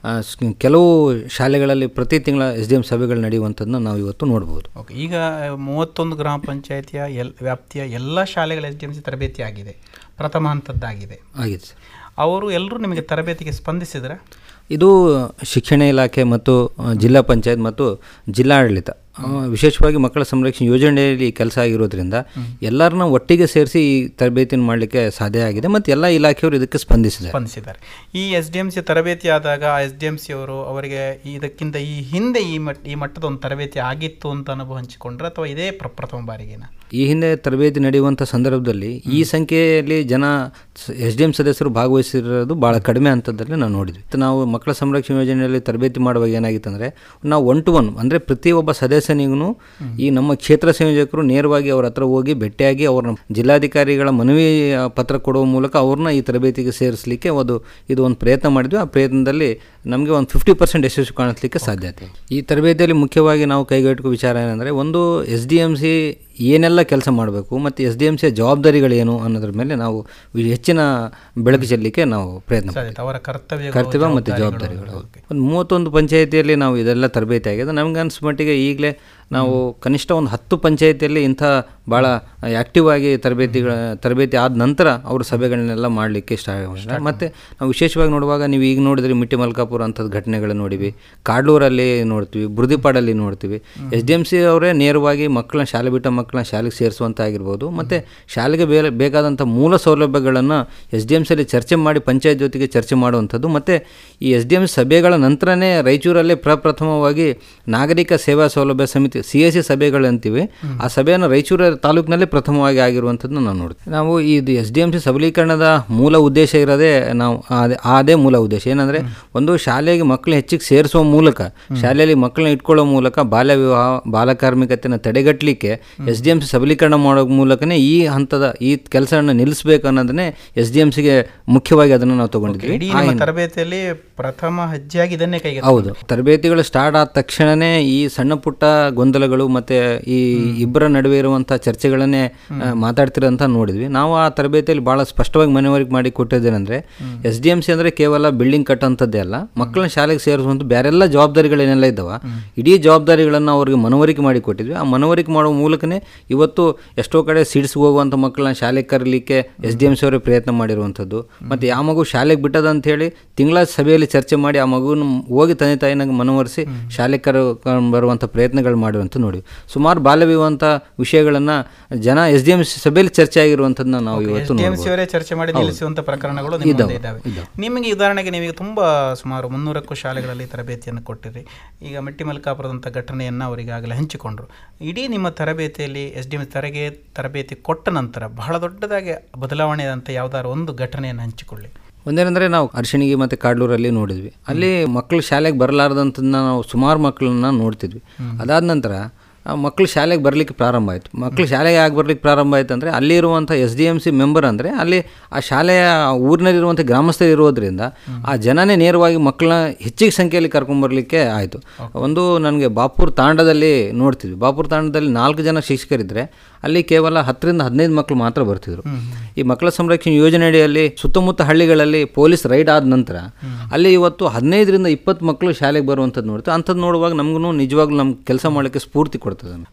ಕೆಲವು ಶಾಲೆಗಳಲ್ಲಿ ಪ್ರತಿ ತಿಂಗಳ ಎಸ್ ಡಿ ಎಮ್ ಸಭೆಗಳು ನಡೆಯುವಂಥದ್ದನ್ನ ನಾವು ಇವತ್ತು ನೋಡ್ಬೋದು. ಓಕೆ, ಈಗ ಮೂವತ್ತೊಂದು ಗ್ರಾಮ ಪಂಚಾಯತಿಯ ಎಲ್ ವ್ಯಾಪ್ತಿಯ ಎಲ್ಲ ಶಾಲೆಗಳ ಎಸ್ ಡಿ ಎಮ್ ಸಿ ತರಬೇತಿ ಆಗಿದೆ, ಪ್ರಥಮ ಹಂತದ್ದಾಗಿದೆ ಆಗಿದೆ ಸರ್. ಅವರು ಎಲ್ಲರೂ ನಿಮಗೆ ತರಬೇತಿಗೆ ಸ್ಪಂದಿಸಿದ್ರೆ? ಇದು ಶಿಕ್ಷಣ ಇಲಾಖೆ ಮತ್ತು ಜಿಲ್ಲಾ ಪಂಚಾಯತ್ ಮತ್ತು ಜಿಲ್ಲಾಡಳಿತ ವಿಶೇಷವಾಗಿ ಮಕ್ಕಳ ಸಂರಕ್ಷಣೆ ಯೋಜನೆಯಲ್ಲಿ ಕೆಲಸ ಆಗಿರೋದ್ರಿಂದ ಎಲ್ಲರನ್ನ ಒಟ್ಟಿಗೆ ಸೇರಿಸಿ ಈ ತರಬೇತಿಯನ್ನು ಮಾಡಲಿಕ್ಕೆ ಸಾಧ್ಯ ಆಗಿದೆ ಮತ್ತು ಎಲ್ಲ ಇಲಾಖೆಯವರು ಇದಕ್ಕೆ ಸ್ಪಂದಿಸಿದ್ದಾರೆ ಸ್ಪಂದಿಸಿದ್ದಾರೆ ಈ ಎಸ್ ಡಿ ಎಮ್ ಸಿ ತರಬೇತಿ ಆದಾಗ ಎಸ್ ಡಿ ಎಮ್ ಸಿ ಅವರು ಅವರಿಗೆ ಇದಕ್ಕಿಂತ ಈ ಹಿಂದೆ ಈ ಮಟ್ಟ ಈ ಮಟ್ಟದ ಒಂದು ತರಬೇತಿ ಆಗಿತ್ತು ಅಂತ ಅನುಭವ ಹಂಚಿಕೊಂಡ್ರೆ ಅಥವಾ ಇದೇ ಪ್ರಥಮ ಬಾರಿಗೆನಾ? ಈ ಹಿಂದೆ ತರಬೇತಿ ನಡೆಯುವಂಥ ಸಂದರ್ಭದಲ್ಲಿ ಈ ಸಂಖ್ಯೆಯಲ್ಲಿ ಜನ ಎಸ್ ಡಿ ಎಮ್ ಸದಸ್ಯರು ಭಾಗವಹಿಸಿರೋದು ಭಾಳ ಕಡಿಮೆ ಹಂತದಲ್ಲಿ ನಾವು ನೋಡಿದ್ವಿ. ನಾವು ಮಕ್ಕಳ ಸಂರಕ್ಷಣೆ ಯೋಜನೆಯಲ್ಲಿ ತರಬೇತಿ ಮಾಡುವಾಗ ಏನಾಗಿತ್ತು ಅಂದರೆ ನಾವು ಒನ್ ಟು ಒನ್ ಅಂದರೆ ಪ್ರತಿಯೊಬ್ಬ ಸದಸ್ಯನಿಗೂ ಈ ನಮ್ಮ ಕ್ಷೇತ್ರ ಸಂಯೋಜಕರು ನೇರವಾಗಿ ಅವ್ರ ಹತ್ರ ಹೋಗಿ ಭೇಟಿಯಾಗಿ ಅವ್ರನ್ನ ಜಿಲ್ಲಾಧಿಕಾರಿಗಳ ಮನವಿ ಪತ್ರ ಕೊಡುವ ಮೂಲಕ ಅವ್ರನ್ನ ಈ ತರಬೇತಿಗೆ ಸೇರಿಸಲಿಕ್ಕೆ ಒಂದು ಇದು ಒಂದು ಪ್ರಯತ್ನ ಮಾಡಿದ್ವಿ. ಆ ಪ್ರಯತ್ನದಲ್ಲಿ ನಮಗೆ ಒಂದು ಫಿಫ್ಟಿ ಪರ್ಸೆಂಟ್ ಯಶಸ್ವಿ ಕಾಣಿಸ್ಲಿಕ್ಕೆ ಸಾಧ್ಯತೆ. ಈ ತರಬೇತಿಯಲ್ಲಿ ಮುಖ್ಯವಾಗಿ ನಾವು ಕೈಗೆಟುಕುವ ವಿಚಾರ ಏನಂದರೆ ಒಂದು ಎಸ್ ಡಿ ಎಮ್ ಸಿ ಏನೆಲ್ಲ ಕೆಲಸ ಮಾಡಬೇಕು ಮತ್ತು ಎಸ್ ಡಿ ಎಮ್ ಸಿಯ ಜವಾಬ್ದಾರಿಗಳೇನು ಅನ್ನೋದ್ರ ಮೇಲೆ ನಾವು ಹೆಚ್ಚಿನ ಬೆಳಕು ಚೆಲ್ಲಲಿಕ್ಕೆ ನಾವು ಪ್ರಯತ್ನ ಅವರ ಕರ್ತವ್ಯ ಕರ್ತವ್ಯ ಮತ್ತು ಜವಾಬ್ದಾರಿಗಳು. ಒಂದು ಮೂವತ್ತೊಂದು ಪಂಚಾಯಿತಿಯಲ್ಲಿ ನಾವು ಇದೆಲ್ಲ ತರಬೇತಿ ಆಗಿದೆ. ನಮ್ಗೆ ಅನಿಸ್ ಮಟ್ಟಿಗೆ ಈಗಲೇ ನಾವು ಕನಿಷ್ಠ ಒಂದು ಹತ್ತು ಪಂಚಾಯಿತಿಯಲ್ಲಿ ಇಂಥ ಭಾಳ ಆ್ಯಕ್ಟಿವ್ ಆಗಿ ತರಬೇತಿಗಳ ತರಬೇತಿ ಆದ ನಂತರ ಅವರು ಸಭೆಗಳನ್ನೆಲ್ಲ ಮಾಡಲಿಕ್ಕೆ ಸ್ಟಾರ್ಟ್ ಮಾಡಿದ್ದಾರೆ. ಮತ್ತು ನಾವು ವಿಶೇಷವಾಗಿ ನೋಡುವಾಗ ನೀವು ಈಗ ನೋಡಿದ್ರೆ ಮಿಟ್ಟಿ ಮಲ್ಕಾಪುರ ಅಂಥದ್ದು ಘಟನೆಗಳು ನೋಡಿವಿ, ಕಾಡ್ಲೂರಲ್ಲಿ ನೋಡ್ತೀವಿ, ಬುರ್ದಿಪಾಡಲ್ಲಿ ನೋಡ್ತೀವಿ. ಎಸ್ ಡಿ ಎಮ್ ಸಿ ಅವರೇ ನೇರವಾಗಿ ಮಕ್ಕಳನ್ನ ಶಾಲೆ ಬಿಟ್ಟ ಮಕ್ಕಳನ್ನ ಶಾಲೆಗೆ ಸೇರಿಸುವಂಥ ಆಗಿರ್ಬೋದು ಮತ್ತು ಶಾಲೆಗೆ ಬೇ ಬೇಕಾದಂಥ ಮೂಲ ಸೌಲಭ್ಯಗಳನ್ನು ಎಸ್ ಡಿ ಎಮ್ ಸಿಯಲ್ಲಿ ಚರ್ಚೆ ಮಾಡಿ ಪಂಚಾಯತ್ ಜೊತೆಗೆ ಚರ್ಚೆ ಮಾಡುವಂಥದ್ದು. ಮತ್ತು ಈ ಎಸ್ ಡಿ ಎಮ್ ಸಭೆಗಳ ನಂತರನೇ ರಾಯಚೂರಲ್ಲೇ ಪ್ರಪ್ರಥಮವಾಗಿ ನಾಗರಿಕ ಸೇವಾ ಸೌಲಭ್ಯ ಸಮಿತಿ ಸಿ ಎಸ್ ಸಿ ಸಭೆಗಳು ಅಂತೀವಿ, ಆ ಸಭೆಯನ್ನು ರಾಯಚೂರು ತಾಲೂಕಿನಲ್ಲಿ ಪ್ರಥಮವಾಗಿ ಆಗಿರುವಂಥದ್ದು ನಾವು ನೋಡ್ತೀವಿ. ನಾವು ಇದು ಎಸ್ ಡಿ ಎಮ್ ಸಿ ಸಬಲೀಕರಣದ ಮೂಲ ಉದ್ದೇಶ ಇರೋದೇ ನಾವು ಅದೇ ಅದೇ ಮೂಲ ಉದ್ದೇಶ ಏನಂದರೆ ಒಂದು ಶಾಲೆಗೆ ಮಕ್ಕಳು ಹೆಚ್ಚಿಗೆ ಸೇರಿಸುವ ಮೂಲಕ ಶಾಲೆಯಲ್ಲಿ ಮಕ್ಕಳನ್ನ ಇಟ್ಕೊಳ್ಳೋ ಮೂಲಕ ಬಾಲ್ಯ ವಿವಾಹ ಬಾಲಕಾರ್ಮಿಕತೆಯನ್ನು ತಡೆಗಟ್ಟಲಿಕ್ಕೆ ಎಸ್ ಡಿ ಎಮ್ ಸಿ ಸಬಲೀಕರಣ ಮಾಡೋ ಮೂಲಕನೇ ಈ ಹಂತದ ಈ ಕೆಲಸವನ್ನು ನಿಲ್ಲಿಸಬೇಕು ಅನ್ನೋದನ್ನೇ ಎಸ್ ಡಿ ಎಮ್ ಸಿಗೆ ಮುಖ್ಯವಾಗಿ ಅದನ್ನು ನಾವು ತಗೊಂಡಿದ್ವಿ. ತರಬೇತಿಯಲ್ಲಿ ಪ್ರಥಮ ಹೆಜ್ಜೆಯಾಗಿ ಇದನ್ನೇ ಕೈಗೆ ಹೌದು. ತರಬೇತಿಗಳು ಸ್ಟಾರ್ಟ್ ಆದ ತಕ್ಷಣವೇ ಈ ಸಣ್ಣ ಪುಟ್ಟ ಗೊಂದಲಗಳು ಮತ್ತು ಈ ಇಬ್ಬರ ನಡುವೆ ಇರುವಂಥ ಚರ್ಚೆಗಳನ್ನೇ ಮಾತಾಡ್ತಿರೋಂಥ ನೋಡಿದ್ವಿ. ನಾವು ಆ ತರಬೇತಿಯಲ್ಲಿ ಭಾಳ ಸ್ಪಷ್ಟವಾಗಿ ಮನವರಿಕೆ ಮಾಡಿ ಕೊಟ್ಟಿದ್ದೇನೆಂದರೆ ಎಸ್ ಡಿ ಎಮ್ ಸಿ ಅಂದರೆ ಕೇವಲ ಬಿಲ್ಡಿಂಗ್ ಕಟ್ಟೋಂಥದ್ದೇ ಅಲ್ಲ, ಮಕ್ಕಳನ್ನ ಶಾಲೆಗೆ ಸೇರಿಸುವಂಥ ಬೇರೆಲ್ಲ ಜವಾಬ್ದಾರಿಗಳೇನೆಲ್ಲ ಇದ್ದಾವೆ ಇಡೀ ಜವಾಬ್ದಾರಿಗಳನ್ನು ಅವ್ರಿಗೆ ಮನವರಿಕೆ ಮಾಡಿ ಕೊಟ್ಟಿದ್ವಿ. ಆ ಮನವರಿಕೆ ಮಾಡುವ ಮೂಲಕನೇ ಇವತ್ತು ಎಷ್ಟೋ ಕಡೆ ಸಿಡ್ಸ್ಗೆ ಹೋಗುವಂಥ ಮಕ್ಕಳನ್ನ ಶಾಲೆಗೆ ಕರೀಲಿಕ್ಕೆ ಎಸ್ ಡಿ ಎಮ್ ಸಿ ಅವರೇ ಪ್ರಯತ್ನ ಮಾಡಿರುವಂಥದ್ದು. ಮತ್ತು ಯಾವ ಮಗು ಶಾಲೆಗೆ ಬಿಟ್ಟದ ಅಂಥೇಳಿ ತಿಂಗಳ ಸಭೆಯಲ್ಲಿ ಚರ್ಚೆ ಮಾಡಿ ಆ ಮಗುನ ಹೋಗಿ ತಂದೆ ತಾಯಿನಾಗ ಮನವರಿಸಿ ಶಾಲೆಗೆ ಕರ್ಕೊಂಡು ಬರುವಂಥ ಪ್ರಯತ್ನಗಳು ಮಾಡಿರುವಂಥ ನೋಡಿ. ಸುಮಾರು ಬಾಲ್ಯ ವಿವಾಹ ವಿಷಯಗಳನ್ನು ಜನ ಎಸ್ ಡಿ ಎಮ್ ಸಿ ಸಭೆಯಲ್ಲಿ ಚರ್ಚೆ ಆಗಿರುವಂಥದ್ದನ್ನ ನಾವು ಇವತ್ತು ಚರ್ಚೆ ಮಾಡಿ ನಿಲ್ಲಿಸುವಂಥ ಪ್ರಕರಣಗಳು ಇದ್ದಾವೆ. ನಿಮಗೆ ಉದಾಹರಣೆಗೆ ನೀವೀಗ ತುಂಬ ಸುಮಾರು ಮುನ್ನೂರಕ್ಕೂ ಶಾಲೆಗಳಲ್ಲಿ ತರಬೇತಿಯನ್ನು ಕೊಟ್ಟಿರಿ. ಈಗ ಮಿಟ್ಟಿ ಮಲ್ಕಾಪುರದಂಥ ಘಟನೆಯನ್ನು ಅವರಿಗಾಗಲೇ ಹಂಚಿಕೊಂಡ್ರು. ಇಡೀ ನಿಮ್ಮ ತರಬೇತಿಯಲ್ಲಿ ಎಸ್ ಡಿ ಎಮ್ ತರಗೆ ತರಬೇತಿ ಕೊಟ್ಟ ನಂತರ ಬಹಳ ದೊಡ್ಡದಾಗಿ ಬದಲಾವಣೆ ಅಂತ ಯಾವ್ದಾದ್ರು ಒಂದು ಘಟನೆಯನ್ನು ಹಂಚಿಕೊಳ್ಳಿ. ಒಂದೇನೆಂದರೆ ನಾವು ಅರ್ಶಿಣಿಗೆ ಮತ್ತು ಕಾಡ್ಲೂರಲ್ಲಿ ನೋಡಿದ್ವಿ. ಅಲ್ಲಿ ಮಕ್ಕಳು ಶಾಲೆಗೆ ಬರಲಾರ್ದಂಥದ್ದನ್ನ ನಾವು ಸುಮಾರು ಮಕ್ಕಳನ್ನ ನೋಡ್ತಿದ್ವಿ. ಅದಾದ ನಂತರ ಮಕ್ಕಳು ಶಾಲೆಗೆ ಬರಲಿಕ್ಕೆ ಪ್ರಾರಂಭ ಆಯಿತು. ಮಕ್ಕಳು ಶಾಲೆಗೆ ಆಗಿ ಬರಲಿಕ್ಕೆ ಪ್ರಾರಂಭ ಆಯಿತು ಅಂದರೆ ಅಲ್ಲಿರುವಂಥ S D M C member ಅಂದರೆ ಅಲ್ಲಿ ಆ ಶಾಲೆಯ ಊರಿನಲ್ಲಿರುವಂಥ ಗ್ರಾಮಸ್ಥರು ಇರೋದ್ರಿಂದ ಆ ಜನನೇ ನೇರವಾಗಿ ಮಕ್ಕಳನ್ನ ಹೆಚ್ಚಿಗೆ ಸಂಖ್ಯೆಯಲ್ಲಿ ಕರ್ಕೊಂಬರ್ಲಿಕ್ಕೆ ಆಯಿತು. ಒಂದು ನನಗೆ ಬಾಪೂರ್ ತಾಂಡದಲ್ಲಿ ನೋಡ್ತಿದ್ವಿ. ಬಾಪೂರ್ ತಾಂಡದಲ್ಲಿ ನಾಲ್ಕು ಜನ ಶಿಕ್ಷಕರಿದ್ದರೆ ಅಲ್ಲಿ ಕೇವಲ ಹತ್ತರಿಂದ ಹದಿನೈದು ಮಕ್ಕಳು ಮಾತ್ರ ಬರ್ತಿದ್ರು. ಈ ಮಕ್ಕಳ ಸಂರಕ್ಷಣೆ ಯೋಜನೆಯಡಿಯಲ್ಲಿ ಸುತ್ತಮುತ್ತ ಹಳ್ಳಿಗಳಲ್ಲಿ ಪೊಲೀಸ್ ರೈಡ್ ಆದ ನಂತರ ಅಲ್ಲಿ ಇವತ್ತು ಹದಿನೈದರಿಂದ ಇಪ್ಪತ್ತು ಮಕ್ಕಳು ಶಾಲೆಗೆ ಬರುವಂಥದ್ದು ನೋಡ್ತೀವಿ. ಅಂಥದ್ದು ನೋಡುವಾಗ ನಮಗೂ ನಿಜವಾಗ್ಲೂ ನಮ್ಗೆ ಕೆಲಸ ಮಾಡೋಕ್ಕೆ ಸ್ಫೂರ್ತಿ ಕೊಡ್ತದೆ.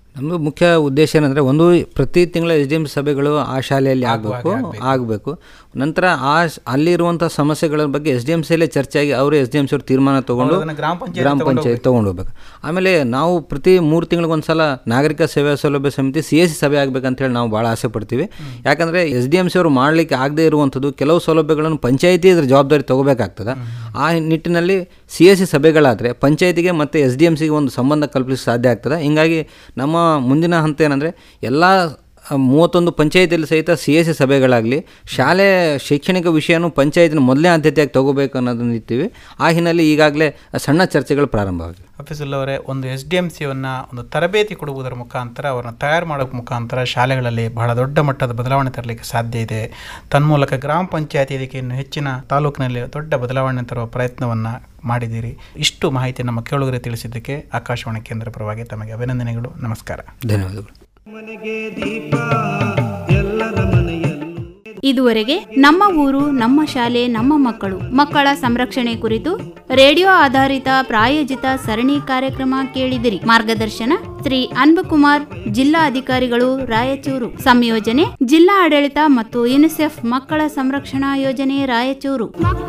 ನಮ್ಮದು ಮುಖ್ಯ ಉದ್ದೇಶ ಏನಂದರೆ ಒಂದು ಪ್ರತಿ ತಿಂಗಳ ಎಸ್ ಡಿ ಎಮ್ ಸಭೆಗಳು ಆ ಶಾಲೆಯಲ್ಲಿ ಆಗಬೇಕು ಆಗಬೇಕು ನಂತರ ಆ ಅಲ್ಲಿರುವಂಥ ಸಮಸ್ಯೆಗಳ ಬಗ್ಗೆ ಎಸ್ ಡಿ ಎಮ್ ಸಿಯಲ್ಲೇ ಚರ್ಚೆ ಆಗಿ ಅವರು ಎಸ್ ಡಿ ಎಮ್ ಸಿ ಅವ್ರು ತೀರ್ಮಾನ ತೊಗೊಂಡು ಗ್ರಾಮ ಪಂಚಾಯತ್ ತೊಗೊಂಡು ಹೋಗ್ಬೇಕು. ಆಮೇಲೆ ನಾವು ಪ್ರತಿ ಮೂರು ತಿಂಗಳಿಗೊಂದು ಸಲ ನಾಗರಿಕ ಸೇವಾ ಸೌಲಭ್ಯ ಸಮಿತಿ ಸಿ ಎಸ್ ಸಿ ಸಭೆ ಆಗಬೇಕಂತೇಳಿ ನಾವು ಭಾಳ ಆಸೆ ಪಡ್ತೀವಿ. ಯಾಕಂದರೆ ಎಸ್ ಡಿ ಎಮ್ ಸಿ ಅವರು ಮಾಡಲಿಕ್ಕೆ ಆಗದೇ ಇರುವಂಥದ್ದು ಕೆಲವು ಸೌಲಭ್ಯಗಳನ್ನು ಪಂಚಾಯತಿ ಇದ್ರ ಜವಾಬ್ದಾರಿ ತೊಗೋಬೇಕಾಗ್ತದೆ. ಆ ನಿಟ್ಟಿನಲ್ಲಿ ಸಿ ಎಸ್ ಸಿ ಸಭೆಗಳಾದರೆ ಪಂಚಾಯತಿಗೆ ಮತ್ತು ಎಸ್ ಡಿ ಎಮ್ ಸಿಗೆ ಒಂದು ಸಂಬಂಧ ಕಲ್ಪಿಸಲು ಸಾಧ್ಯ ಆಗ್ತದೆ. ಹೀಗಾಗಿ ನಮ್ಮ ಮುಂದಿನ ಹಂತ ಏನಂದರೆ ಎಲ್ಲ ಮೂವತ್ತೊಂದು ಪಂಚಾಯತಿಯಲ್ಲಿ ಸಹಿತ ಸಿ ಎಸ್ ಸಿ ಸಭೆಗಳಾಗಲಿ ಶಾಲೆ ಶೈಕ್ಷಣಿಕ ವಿಷಯನೂ ಪಂಚಾಯತಿನ ಮೊದಲೇ ಆದ್ಯತೆಯಾಗಿ ತಗೋಬೇಕು ಅನ್ನೋದನ್ನ ಇರ್ತೀವಿ. ಆ ಹಿನ್ನೆಲೆ ಈಗಾಗಲೇ ಸಣ್ಣ ಚರ್ಚೆಗಳು ಪ್ರಾರಂಭವಾಗಿವೆ. ಹಫೀಜುಲ್ಲಾ ಅವರೇ, ಒಂದು ಎಸ್ ಡಿ ಎಮ್ ಸಿಯನ್ನು ಒಂದು ತರಬೇತಿ ಕೊಡುವುದರ ಮುಖಾಂತರ ಅವರನ್ನು ತಯಾರು ಮಾಡೋಕ್ಕೆ ಮುಖಾಂತರ ಶಾಲೆಗಳಲ್ಲಿ ಬಹಳ ದೊಡ್ಡ ಮಟ್ಟದ ಬದಲಾವಣೆ ತರಲಿಕ್ಕೆ ಸಾಧ್ಯ ಇದೆ. ತನ್ಮೂಲಕ ಗ್ರಾಮ ಪಂಚಾಯತಿ ಇದಕ್ಕೆ ಇನ್ನು ಹೆಚ್ಚಿನ ತಾಲೂಕಿನಲ್ಲಿ ದೊಡ್ಡ ಬದಲಾವಣೆ ತರುವ ಪ್ರಯತ್ನವನ್ನು ಮಾಡಿದ್ದೀರಿ. ಇಷ್ಟು ಮಾಹಿತಿ ನಮ್ಮ ಕೇಳುಗರಿಗೆ ತಿಳಿಸಿದ್ದಕ್ಕೆ ಆಕಾಶವಾಣಿ ಕೇಂದ್ರ ಪರವಾಗಿ ತಮಗೆ ಅಭಿನಂದನೆಗಳು. ನಮಸ್ಕಾರ. ಧನ್ಯವಾದಗಳು. ಮನೆಗೆ ದೀಪ ಎಲ್ಲರ ಮನೆಯಲ್ಲೂ. ಇದುವರೆಗೆ ನಮ್ಮ ಊರು ನಮ್ಮ ಶಾಲೆ ನಮ್ಮ ಮಕ್ಕಳು ಮಕ್ಕಳ ಸಂರಕ್ಷಣೆ ಕುರಿತು ರೇಡಿಯೋ ಆಧಾರಿತ ಪ್ರಾಯೋಜಿತ ಸರಣಿ ಕಾರ್ಯಕ್ರಮ ಕೇಳಿದಿರಿ. ಮಾರ್ಗದರ್ಶನ ಶ್ರೀ ಅನ್ಬಕುಮಾರ್, ಜಿಲ್ಲಾ ಅಧಿಕಾರಿಗಳು, ರಾಯಚೂರು. ಸಂಯೋಜನೆ ಜಿಲ್ಲಾ ಆಡಳಿತ ಮತ್ತು ಯುನಿಸೆಫ್ ಮಕ್ಕಳ ಸಂರಕ್ಷಣಾ ಯೋಜನೆ, ರಾಯಚೂರು.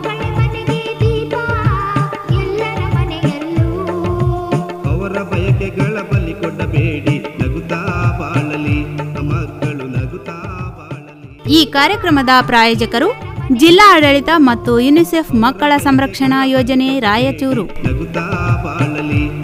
ಅವರ ಬಯಕೆಗಳ ಬಲಿ ಕೊಡಬೇಡಿ, ನಗುತ್ತಾ ಬಾಳಲಿ ಮಕ್ಕಳು, ನಗುತ್ತಾ ಬಾಳಲಿ. ಈ ಕಾರ್ಯಕ್ರಮದ ಪ್ರಾಯೋಜಕರು ಜಿಲ್ಲಾ ಆಡಳಿತ ಮತ್ತು ಯುನಿಸೆಫ್ ಮಕ್ಕಳ ಸಂರಕ್ಷಣಾ ಯೋಜನೆ, ರಾಯಚೂರು. ನಗುತ್ತಾ ಬಾಳಲಿ